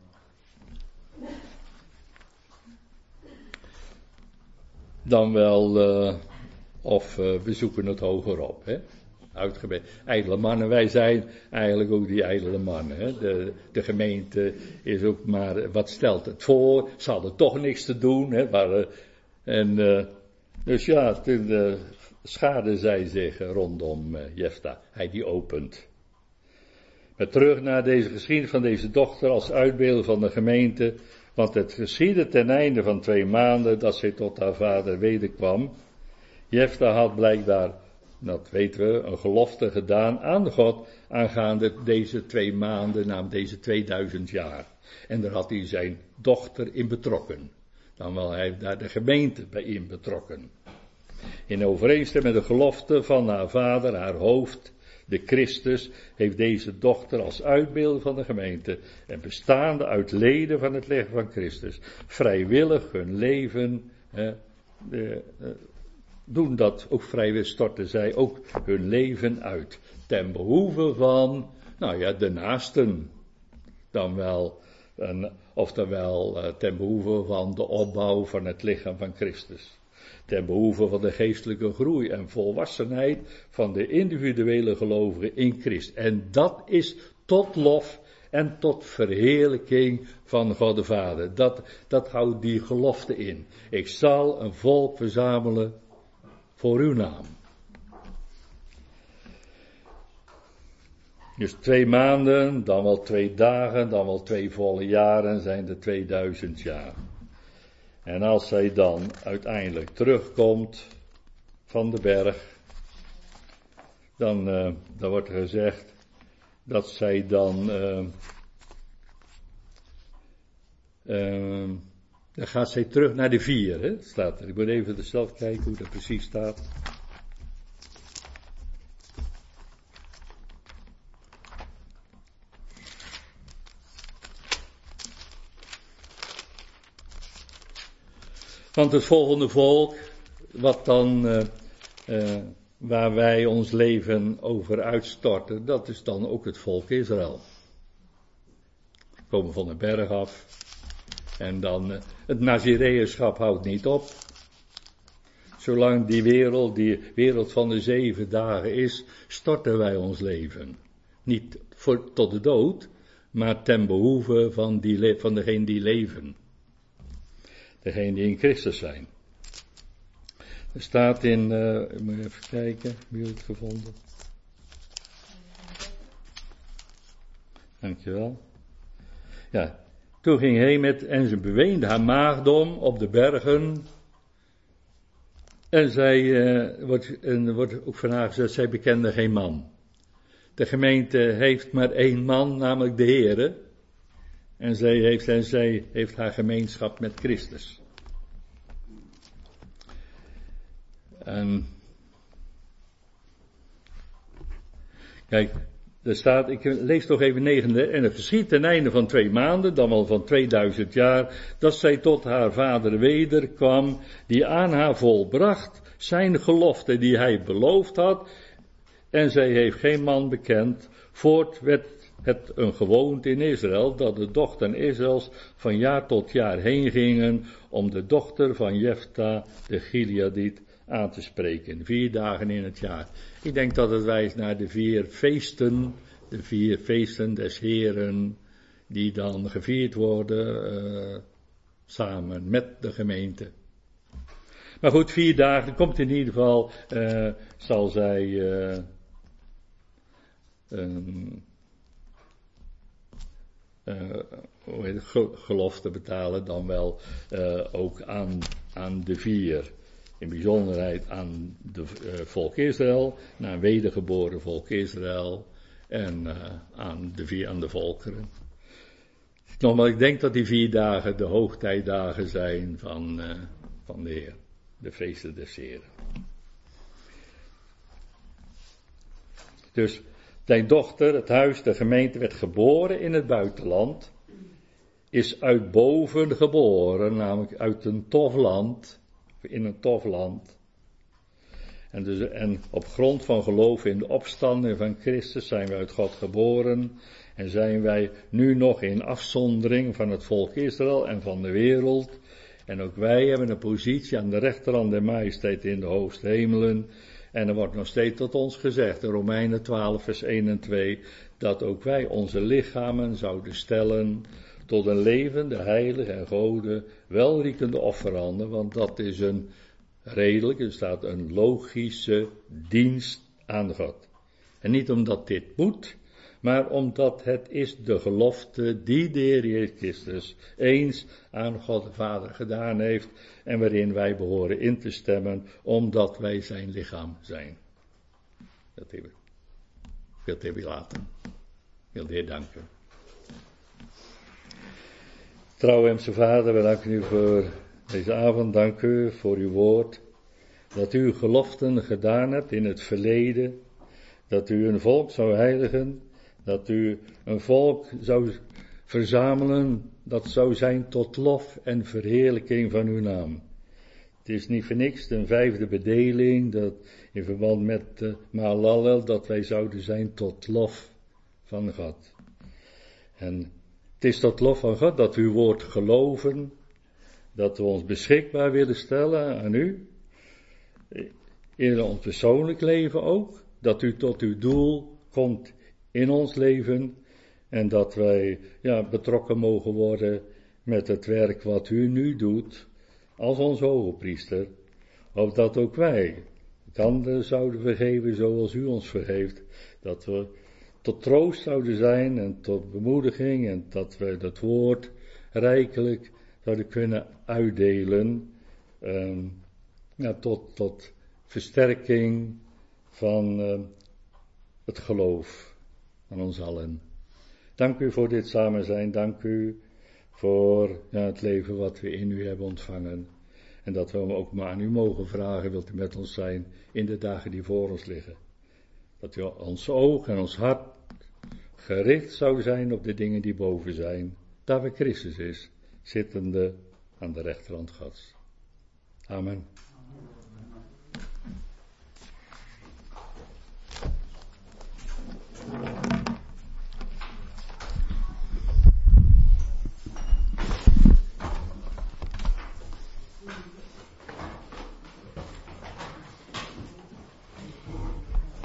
S1: Dan wel, uh, of uh, we zoeken het hoger op, hè. Uitgebreid. Ijdele mannen, wij zijn eigenlijk ook die ijdele mannen, hè. De, de gemeente is ook maar, wat stelt het voor? Ze hadden toch niks te doen, hè. Maar, uh, en, uh, dus ja, toen uh, schaarden zij zich rondom uh, Jefta. Hij die opent. Maar terug naar deze geschiedenis van deze dochter als uitbeeld van de gemeente. Want het geschiedde ten einde van twee maanden dat zij tot haar vader wederkwam. Jefta had blijkbaar, dat weten we, een gelofte gedaan aan God aangaande deze twee maanden, na deze tweeduizend jaar. En daar had hij zijn dochter in betrokken. Dan wel hij daar de gemeente bij in betrokken. In overeenstemming met de gelofte van haar vader, haar hoofd, de Christus, heeft deze dochter als uitbeelding van de gemeente en bestaande uit leden van het lichaam van Christus vrijwillig hun leven, eh, de, eh, doen dat ook vrijwillig, storten zij ook hun leven uit. Ten behoeve van, nou ja, de naasten. Dan wel, een, oftewel uh, ten behoeve van de opbouw van het lichaam van Christus. Ten behoeve van de geestelijke groei en volwassenheid van de individuele gelovigen in Christus. En dat is tot lof en tot verheerlijking van God de Vader. Dat, dat houdt die gelofte in. Ik zal een volk verzamelen voor uw naam. Dus twee maanden, dan wel twee dagen, dan wel twee volle jaren zijn de tweeduizend jaar. En als zij dan uiteindelijk terugkomt van de berg, dan, uh, dan wordt er gezegd dat zij dan, uh, uh, dan gaat zij terug naar de vier, hè, staat er. Ik moet even zelf kijken hoe dat precies staat. Want het volgende volk, wat dan, uh, uh, waar wij ons leven over uitstorten, dat is dan ook het volk Israël. We komen van de berg af. En dan, uh, het Nazireënschap houdt niet op. Zolang die wereld, die wereld van de zeven dagen is, storten wij ons leven. Niet voor, tot de dood, maar ten behoeve van, die, van degenen die leven. Degenen die in Christus zijn. Er staat in, uh, ik moet even kijken, wie heb ik het gevonden? Dankjewel. Ja, Toen ging hij met, en ze beweende haar maagdom op de bergen. En zij, uh, wordt, en wordt ook van haar gezegd, zij bekende geen man. De gemeente heeft maar één man, namelijk de Heere. En zij heeft, en zij heeft haar gemeenschap met Christus. En, kijk, er staat, ik lees toch even negende, en het geschiet ten einde van twee maanden, dan wel van tweeduizend jaar, dat zij tot haar vader wederkwam, die aan haar volbracht zijn gelofte die hij beloofd had, en zij heeft geen man bekend. Voort werd het een gewoonte in Israël, dat de dochteren Israëls van jaar tot jaar heen gingen, om de dochter van Jefta, de Gileadiet, aan te spreken. Vier dagen in het jaar. Ik denk dat het wijst naar de vier feesten, de vier feesten des Heren, die dan gevierd worden, uh, samen met de gemeente. Maar goed, vier dagen, komt in ieder geval, uh, zal zij, uh, um, uh, hoe heet het, gelofte betalen, dan wel uh, ook aan, aan de vier. In bijzonderheid aan de uh, volk Israël, naar een wedergeboren volk Israël en uh, aan, de vier, aan de volkeren. Nogmaals, ik denk dat die vier dagen de hoogtijdagen zijn van, uh, van de Heer, de feesten des Heren. Dus zijn dochter, het huis, de gemeente, werd geboren in het buitenland, is uit boven geboren, namelijk uit een tof land, in een tof land. En, dus, en op grond van geloof in de opstanding van Christus zijn wij uit God geboren en zijn wij nu nog in afzondering van het volk Israël en van de wereld. En ook wij hebben een positie aan de rechterhand der majesteit in de hoogste hemelen. En er wordt nog steeds tot ons gezegd, in Romeinen twaalf vers één en twee, dat ook wij onze lichamen zouden stellen tot een levende, heilige en gode, welriekende offeranden, want dat is een redelijk, er staat een logische dienst aan God. En niet omdat dit moet, maar omdat het is de gelofte die de Heer Jezus Christus eens aan God de Vader gedaan heeft en waarin wij behoren in te stemmen, omdat wij zijn lichaam zijn. Dat heb ik. Ik wil het even laten. Ik wil de Heer danken. Trouwe Hemelse Vader, we danken u voor deze avond, dank u voor uw woord, dat u geloften gedaan hebt in het verleden, dat u een volk zou heiligen, dat u een volk zou verzamelen, dat zou zijn tot lof en verheerlijking van uw naam. Het is niet voor niks een vijfde bedeling, dat in verband met uh, Mahalalel, dat wij zouden zijn tot lof van God. En het is tot lof van God dat we uw woord geloven, dat we ons beschikbaar willen stellen aan u, in ons persoonlijk leven ook, dat u tot uw doel komt in ons leven en dat wij ja, betrokken mogen worden met het werk wat u nu doet als onze hogepriester, opdat ook wij het anderen zouden vergeven zoals u ons vergeeft, dat we tot troost zouden zijn en tot bemoediging en dat we dat woord rijkelijk zouden kunnen uitdelen, um, ja, tot, tot versterking van uh, het geloof aan ons allen. Dank u voor dit samen zijn, dank u voor ja, het leven wat we in u hebben ontvangen. En dat we hem ook maar aan u mogen vragen, wilt u met ons zijn in de dagen die voor ons liggen. Dat u ons oog en ons hart gericht zou zijn op de dingen die boven zijn, daar waar Christus is, zittende aan de rechterhand Gods. Amen.